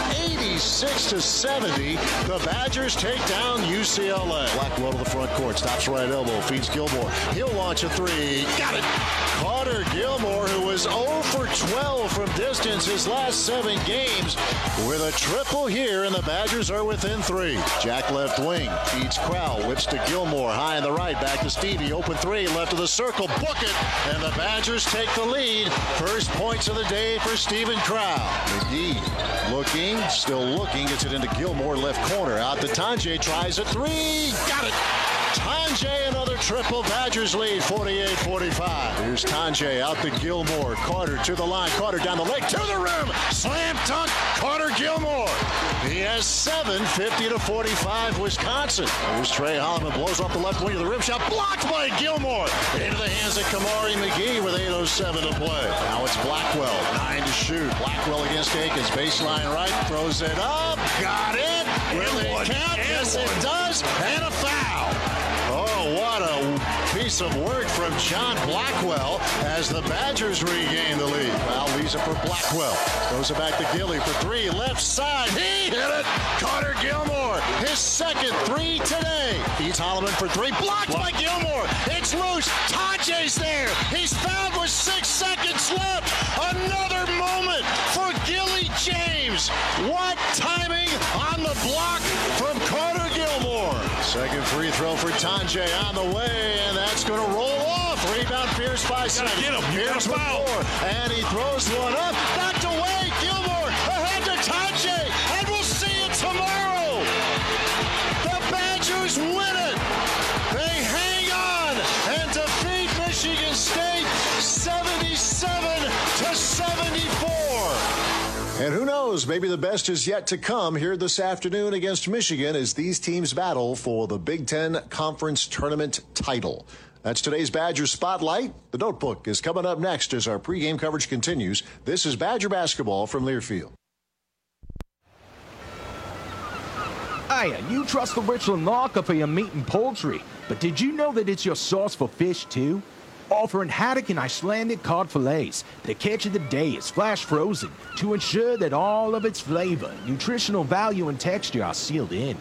86-70. The Badgers take down UCLA. Blackwell to the front court, stops right elbow, feeds Gilmore. He'll launch a three. Got it. Carter Gilmore, who was 0 for 12 from distance his last 7 games, with a triple here, and the Badgers are within 3. Jack left wing, feeds Crowell, whips to Gilmore, high on the right, back to Stevie, open three, left of the circle, book it, and the Badgers take the lead. First points of the day for Stephen Crowell. McGee looking, still looking, gets it into Gilmore, left corner, out to Tajay, tries a three, got it! Tajay, another triple. Badgers lead 48-45. Here's Tajay out to Gilmore. Carter to the line. Carter down the leg to the rim. Slam dunk. Carter Gilmore. He has 7. 50-45 Wisconsin. Here's Trey Holloman. Blows off the left wing of the rim shot. Blocked by Gilmore. Into the hands of Kamari McGee with 8:07 to play. Now it's Blackwell. 9 to shoot. Blackwell against Akins. Baseline right. Throws it up. Got it. Will it count? Yes, it does. And a foul. Oh, what a piece of work from John Blackwell as the Badgers regain the lead. Foul leaves it for Blackwell. Throws it back to Gilly for three. Left side. He hit it. Carter Gilmore. His second three today. Feeds Holloman for three. Blocked by Gilmore. It's loose. Tajay's there. He's fouled with 6 seconds left. Another moment for Gilly James. What timing on the block from Carter Gilmore. Second free throw for Tajay on the way, and that's going to roll off. Rebound Pierce by seconds. Pierce with 4, and he throws one up. Knocked away. Gilmore ahead to Tajay, and we'll see it tomorrow. The Badgers win it. They hang on and defeat Michigan State 77-74. And who knows, maybe the best is yet to come here this afternoon against Michigan as these teams battle for the Big Ten Conference Tournament title. That's today's Badger Spotlight. The Notebook is coming up next as our pregame coverage continues. This is Badger Basketball from Learfield. Hiya, you trust the Richland Locker for your meat and poultry, but did you know that it's your source for fish too? Offering haddock and Icelandic cod fillets, the catch of the day is flash frozen to ensure that all of its flavor, nutritional value, and texture are sealed in.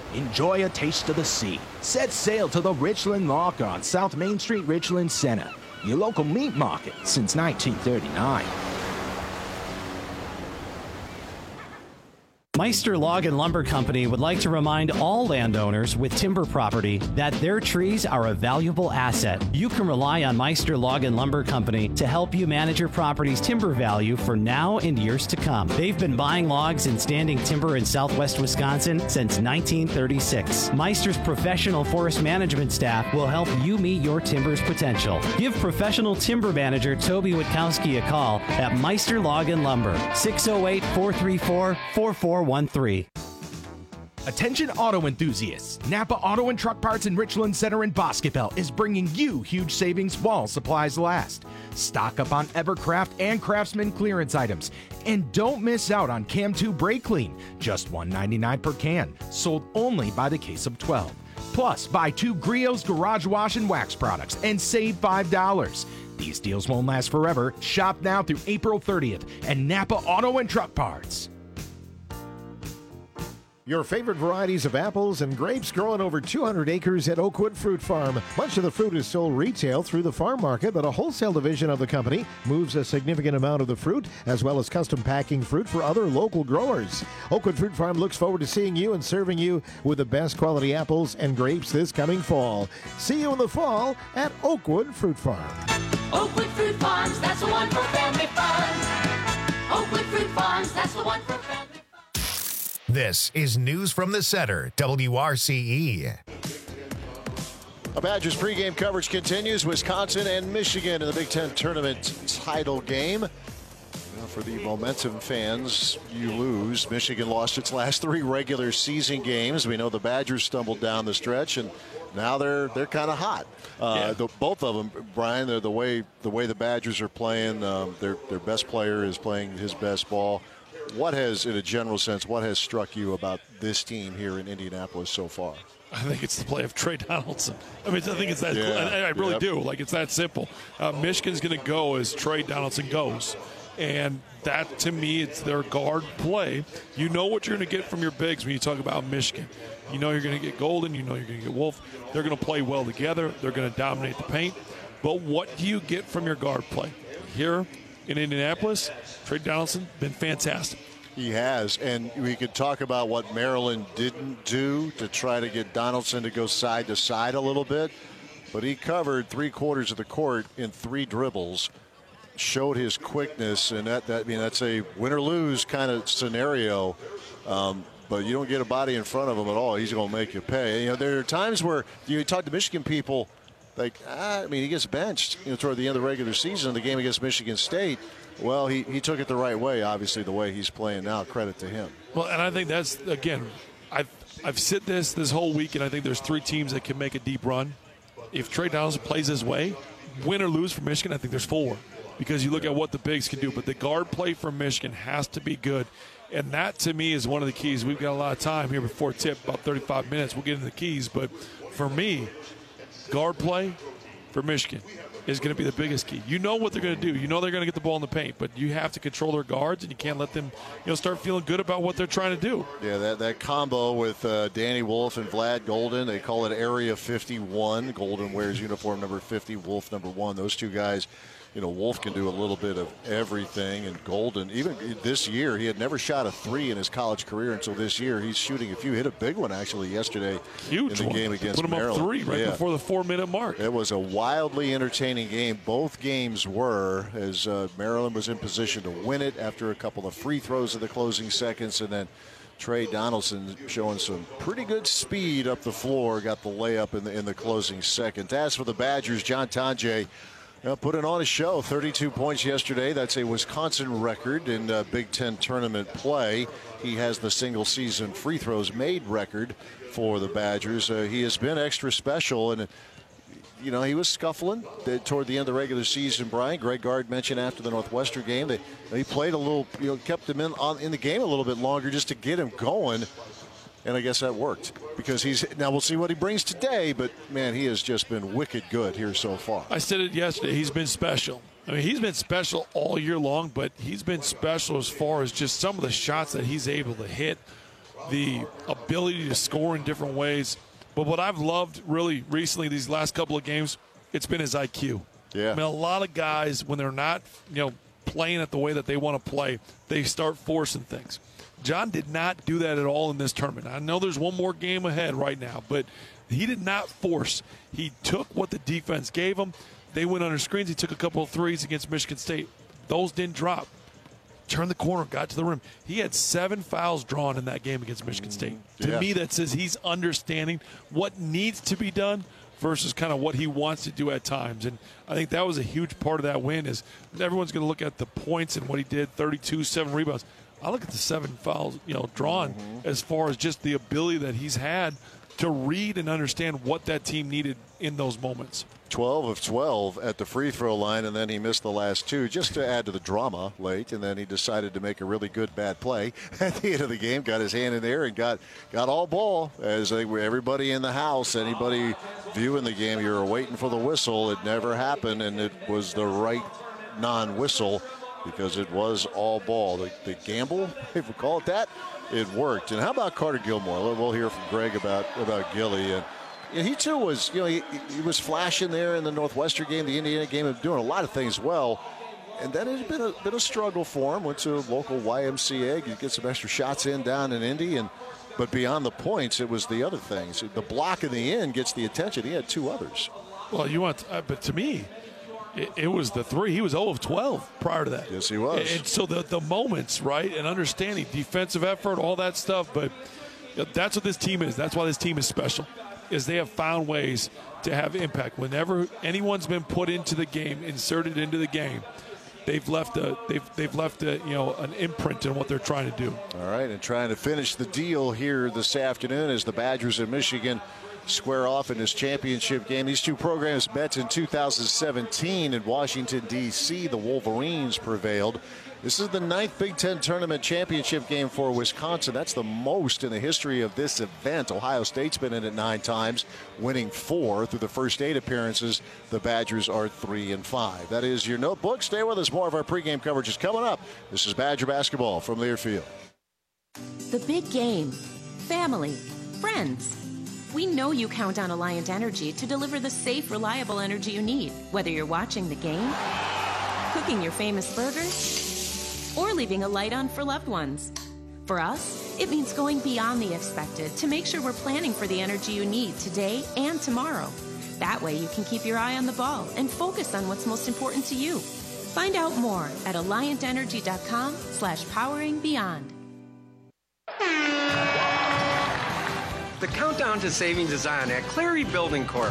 Enjoy a taste of the sea. Set sail to the Richland Locker on South Main Street, Richland Center. your local meat market since 1939. Meister Log and Lumber Company would like to remind all landowners with timber property that their trees are a valuable asset. You can rely on Meister Log and Lumber Company to help you manage your property's timber value for now and years to come. They've been buying logs and standing timber in southwest Wisconsin since 1936. Meister's professional forest management staff will help you meet your timber's potential. Give professional timber manager Toby Witkowski a call at Meister Log and Lumber, 608-434-4413. Attention auto enthusiasts. Napa Auto and Truck Parts in Richland Center and Bosqueville is bringing you huge savings while supplies last. Stock up on Evercraft and Craftsman clearance items. And don't miss out on Cam 2 Brake Clean, just $1.99 per can, sold only by the case of 12. Plus, buy 2 Griot's Garage Wash and Wax products and save $5. These deals won't last forever. Shop now through April 30th at Napa Auto and Truck Parts. Your favorite varieties of apples and grapes grow on over 200 acres at Oakwood Fruit Farm. Much of the fruit is sold retail through the farm market, but a wholesale division of the company moves a significant amount of the fruit, as well as custom packing fruit for other local growers. Oakwood Fruit Farm looks forward to seeing you and serving you with the best quality apples and grapes this coming fall. See you in the fall at Oakwood Fruit Farm. Oakwood Fruit Farms, that's the one for family fun. Oakwood Fruit Farms, that's the one for family fun. This is News from the Center, WRCE. A Badgers pregame coverage continues. Wisconsin and Michigan in the Big Ten tournament title game. Well, for the momentum fans, you lose. Michigan lost its last 3 regular season games. We know the Badgers stumbled down the stretch, and now they're kind of hot. Both of them, Brian, they're the way the Badgers are playing. Their best player is playing his best ball. What has, in a general sense, what has struck you about this team here in Indianapolis so far? I think it's the play of Trey Donaldson. I mean, I think it's that. Yeah. I really do. Like, it's that simple. Michigan's going to go as Trey Donaldson goes. And that, to me, it's their guard play. You know what you're going to get from your bigs when you talk about Michigan. You know you're going to get Golden. You know you're going to get Wolf. They're going to play well together. They're going to dominate the paint. But what do you get from your guard play? Here in Indianapolis, Trey Donaldson been fantastic. He has, and we could talk about what Maryland didn't do to try to get Donaldson to go side to side a little bit, but he covered 3/4 of the court in 3 dribbles, showed his quickness, and that's a win or lose kind of scenario. But you don't get a body in front of him at all. He's going to make you pay. You know, there are times where you talk to Michigan people. Like, he gets benched toward the end of the regular season, the game against Michigan State. Well, he took it the right way, obviously, the way he's playing now. Credit to him. Well, and I think that's, again, I've said this whole week, and I think there's 3 teams that can make a deep run. If Trey Donaldson plays his way, win or lose for Michigan, I think there's 4. Because you look at what the bigs can do. But the guard play for Michigan has to be good. And that, to me, is one of the keys. We've got a lot of time here before tip, about 35 minutes. We'll get into the keys. But for me, guard play for Michigan is going to be the biggest key. You know what they're going to do. You know they're going to get the ball in the paint, but you have to control their guards, and you can't let them, start feeling good about what they're trying to do. Yeah, that combo with Danny Wolf and Vlad Golden, they call it Area 51. Golden wears uniform number 50, Wolf number 1. Those 2 guys, Wolf can do a little bit of everything, and Golden, even this year, he had never shot a 3 in his college career until this year. He's shooting a few, hit a big one actually yesterday. Huge in the game against Put him Maryland. Up 3 right before the 4-minute mark. It was a wildly entertaining game. Both games were, as Maryland was in position to win it after a couple of free throws in the closing seconds, and then Trey Donaldson showing some pretty good speed up the floor, got the layup in the closing second. As for the Badgers, John Tonje putting on a show. 32 points yesterday. That's a Wisconsin record in Big Ten tournament play. He has the single season free throws made record for the Badgers. He has been extra special, and he was scuffling toward the end of the regular season. Brian, Greg Gard mentioned after the Northwestern game that he played a little, kept him in the game a little bit longer just to get him going. And I guess that worked because now we'll see what he brings today. But, man, he has just been wicked good here so far. I said it yesterday. He's been special. I mean, he's been special all year long, but he's been special as far as just some of the shots that he's able to hit, the ability to score in different ways. But what I've loved really recently these last couple of games, it's been his IQ. Yeah. I mean, a lot of guys, when they're not, playing it the way that they want to play, they start forcing things. John did not do that at all in this tournament. I know there's one more game ahead right now, but he did not force. He took what the defense gave him. They went under screens. He took a couple of threes against Michigan State. Those didn't drop. Turned the corner, got to the rim. He had 7 fouls drawn in that game against Michigan State. To me, that says he's understanding what needs to be done versus kind of what he wants to do at times. And I think that was a huge part of that win is everyone's going to look at the points and what he did, 32, 7 rebounds. I look at the 7 fouls, drawn as far as just the ability that he's had to read and understand what that team needed in those moments. 12 of 12 at the free throw line, and then he missed the last 2 just to add to the drama late, and then he decided to make a really good bad play at the end of the game, got his hand in there and got all ball. As everybody in the house, anybody viewing the game, you were waiting for the whistle. It never happened, and it was the right non-whistle because it was all ball. The gamble, if we call it that, it worked. And how about Carter Gilmore? We'll hear from Greg about Gilly. And he too was, he was flashing there in the Northwestern game, the Indiana game, and doing a lot of things well. And then it had been a struggle for him. Went to a local YMCA, you get some extra shots in down in Indy, but beyond the points, it was the other things. The block in the end gets the attention. He had 2 others. Well, but to me, it was the 3. He was 0 of 12 prior to that. Yes, he was. And so the moments, right, and understanding defensive effort, all that stuff. But that's what this team is. That's why this team is special, is they have found ways to have impact. Whenever anyone's been put into the game, inserted into the game, they've left an imprint in what they're trying to do. All right, and trying to finish the deal here this afternoon as the Badgers and Michigan square off in this championship game. These 2 programs met in 2017 in Washington, D.C. The Wolverines prevailed. This is the 9th Big Ten Tournament championship game for Wisconsin. That's the most in the history of this event. Ohio State's been in it 9 times, winning 4 through the first 8 appearances. The Badgers are 3-5. That is your notebook. Stay with us. More of our pregame coverage is coming up. This is Badger basketball from Learfield. The big game. Family. Friends. We know you count on Alliant Energy to deliver the safe, reliable energy you need, whether you're watching the game, cooking your famous burgers, or leaving a light on for loved ones. For us, it means going beyond the expected to make sure we're planning for the energy you need today and tomorrow. That way you can keep your eye on the ball and focus on what's most important to you. Find out more at alliantenergy.com/poweringbeyond. The countdown to savings is on at Clary Building Corp.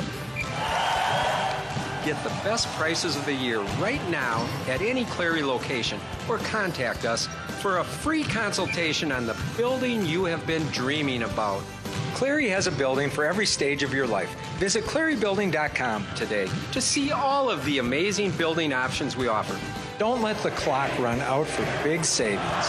Get the best prices of the year right now at any Clary location or contact us for a free consultation on the building you have been dreaming about. Clary has a building for every stage of your life. Visit clarybuilding.com today to see all of the amazing building options we offer. Don't let the clock run out for big savings.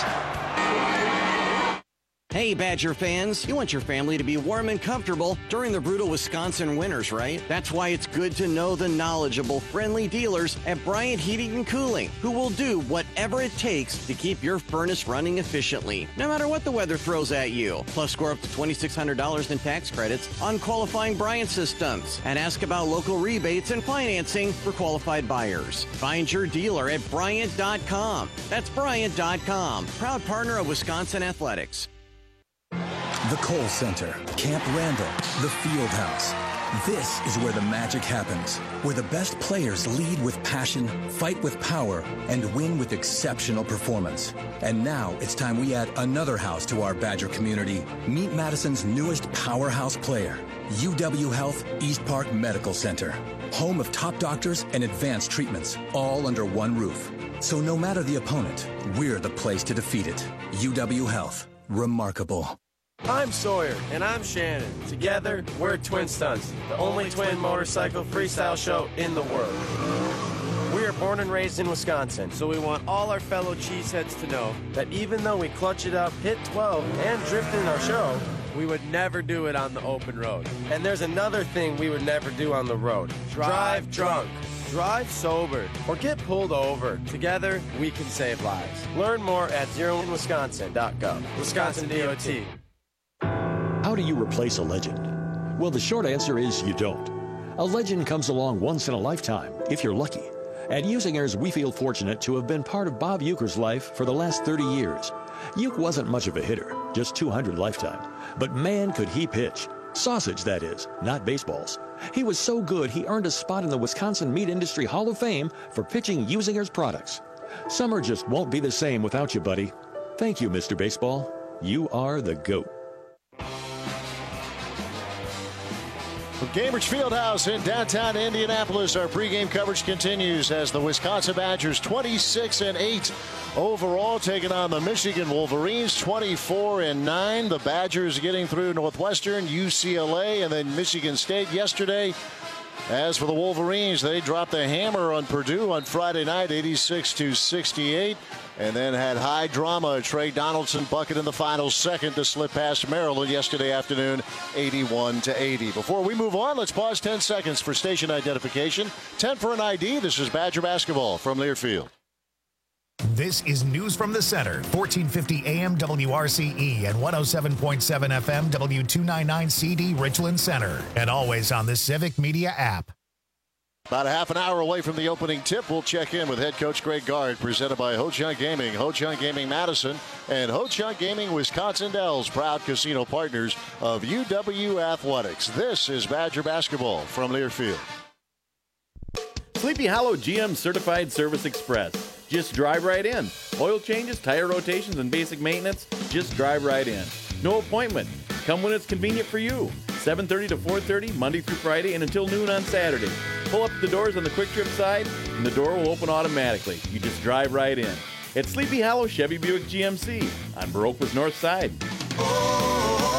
Hey, Badger fans, you want your family to be warm and comfortable during the brutal Wisconsin winters, right? That's why it's good to know the knowledgeable, friendly dealers at Bryant Heating and Cooling, who will do whatever it takes to keep your furnace running efficiently, no matter what the weather throws at you. Plus, score up to $2,600 in tax credits on qualifying Bryant systems, and ask about local rebates and financing for qualified buyers. Find your dealer at Bryant.com. That's Bryant.com, proud partner of Wisconsin Athletics. The Kohl Center, Camp Randall, the Field House. This is where the magic happens, where the best players lead with passion, fight with power, and win with exceptional performance. And now it's time we add another house to our Badger community. Meet Madison's newest powerhouse player, UW Health East Park Medical Center. Home of top doctors and advanced treatments, all under one roof. So no matter the opponent, we're the place to defeat it. UW Health. Remarkable. I'm Sawyer. And I'm Shannon. Together, we're Twin Stunts, the only twin motorcycle freestyle show in the world. We are born and raised in Wisconsin, so we want all our fellow cheeseheads to know that even though we clutch it up, hit 12, and drift in our show, we would never do it on the open road. And there's another thing we would never do on the road. Drive drunk. Drive sober or get pulled over. Together, we can save lives. Learn more at zeroinwisconsin.gov. Wisconsin DOT. How do you replace a legend? Well, the short answer is you don't. A legend comes along once in a lifetime, if you're lucky. At Usingers, we feel fortunate to have been part of Bob Uecker's life for the last 30 years. Ueck wasn't much of a hitter, just 200 lifetime. But man, could he pitch. Sausage, that is, not baseballs. He was so good, he earned a spot in the Wisconsin Meat Industry Hall of Fame for pitching Usingers products. Summer just won't be the same without you, buddy. Thank you, Mr. Baseball. You are the GOAT. From Cambridge Fieldhouse in downtown Indianapolis, our pregame coverage continues as the Wisconsin Badgers 26-8 overall, taking on the Michigan Wolverines 24-9. The Badgers getting through Northwestern, UCLA, and then Michigan State yesterday. As for the Wolverines, they dropped the hammer on Purdue on Friday night, 86-68. And then had high drama. Trey Donaldson bucket in the final second to slip past Maryland yesterday afternoon, 81-80. Before we move on, let's pause 10 seconds for station identification. 10 for an ID. This is Badger basketball from Learfield. This is News from the Center, 1450 AM WRCE and 107.7 FM W299CD Richland Center. And always on the Civic Media app. About a half an hour away from the opening tip, we'll check in with head coach Greg Gard, presented by Ho-Chunk Gaming, Ho-Chunk Gaming Madison, and Ho-Chunk Gaming Wisconsin Dells, proud casino partners of UW Athletics. This is Badger basketball from Learfield. Sleepy Hollow GM Certified Service Express. Just drive right in. Oil changes, tire rotations, and basic maintenance, just drive right in. No appointment. Come when it's convenient for you. 7:30 to 4:30, Monday through Friday, and until noon on Saturday. Pull up the doors on the Quick Trip side, and the door will open automatically. You just drive right in. It's Sleepy Hollow Chevy Buick GMC on Baroque's North Side. Oh,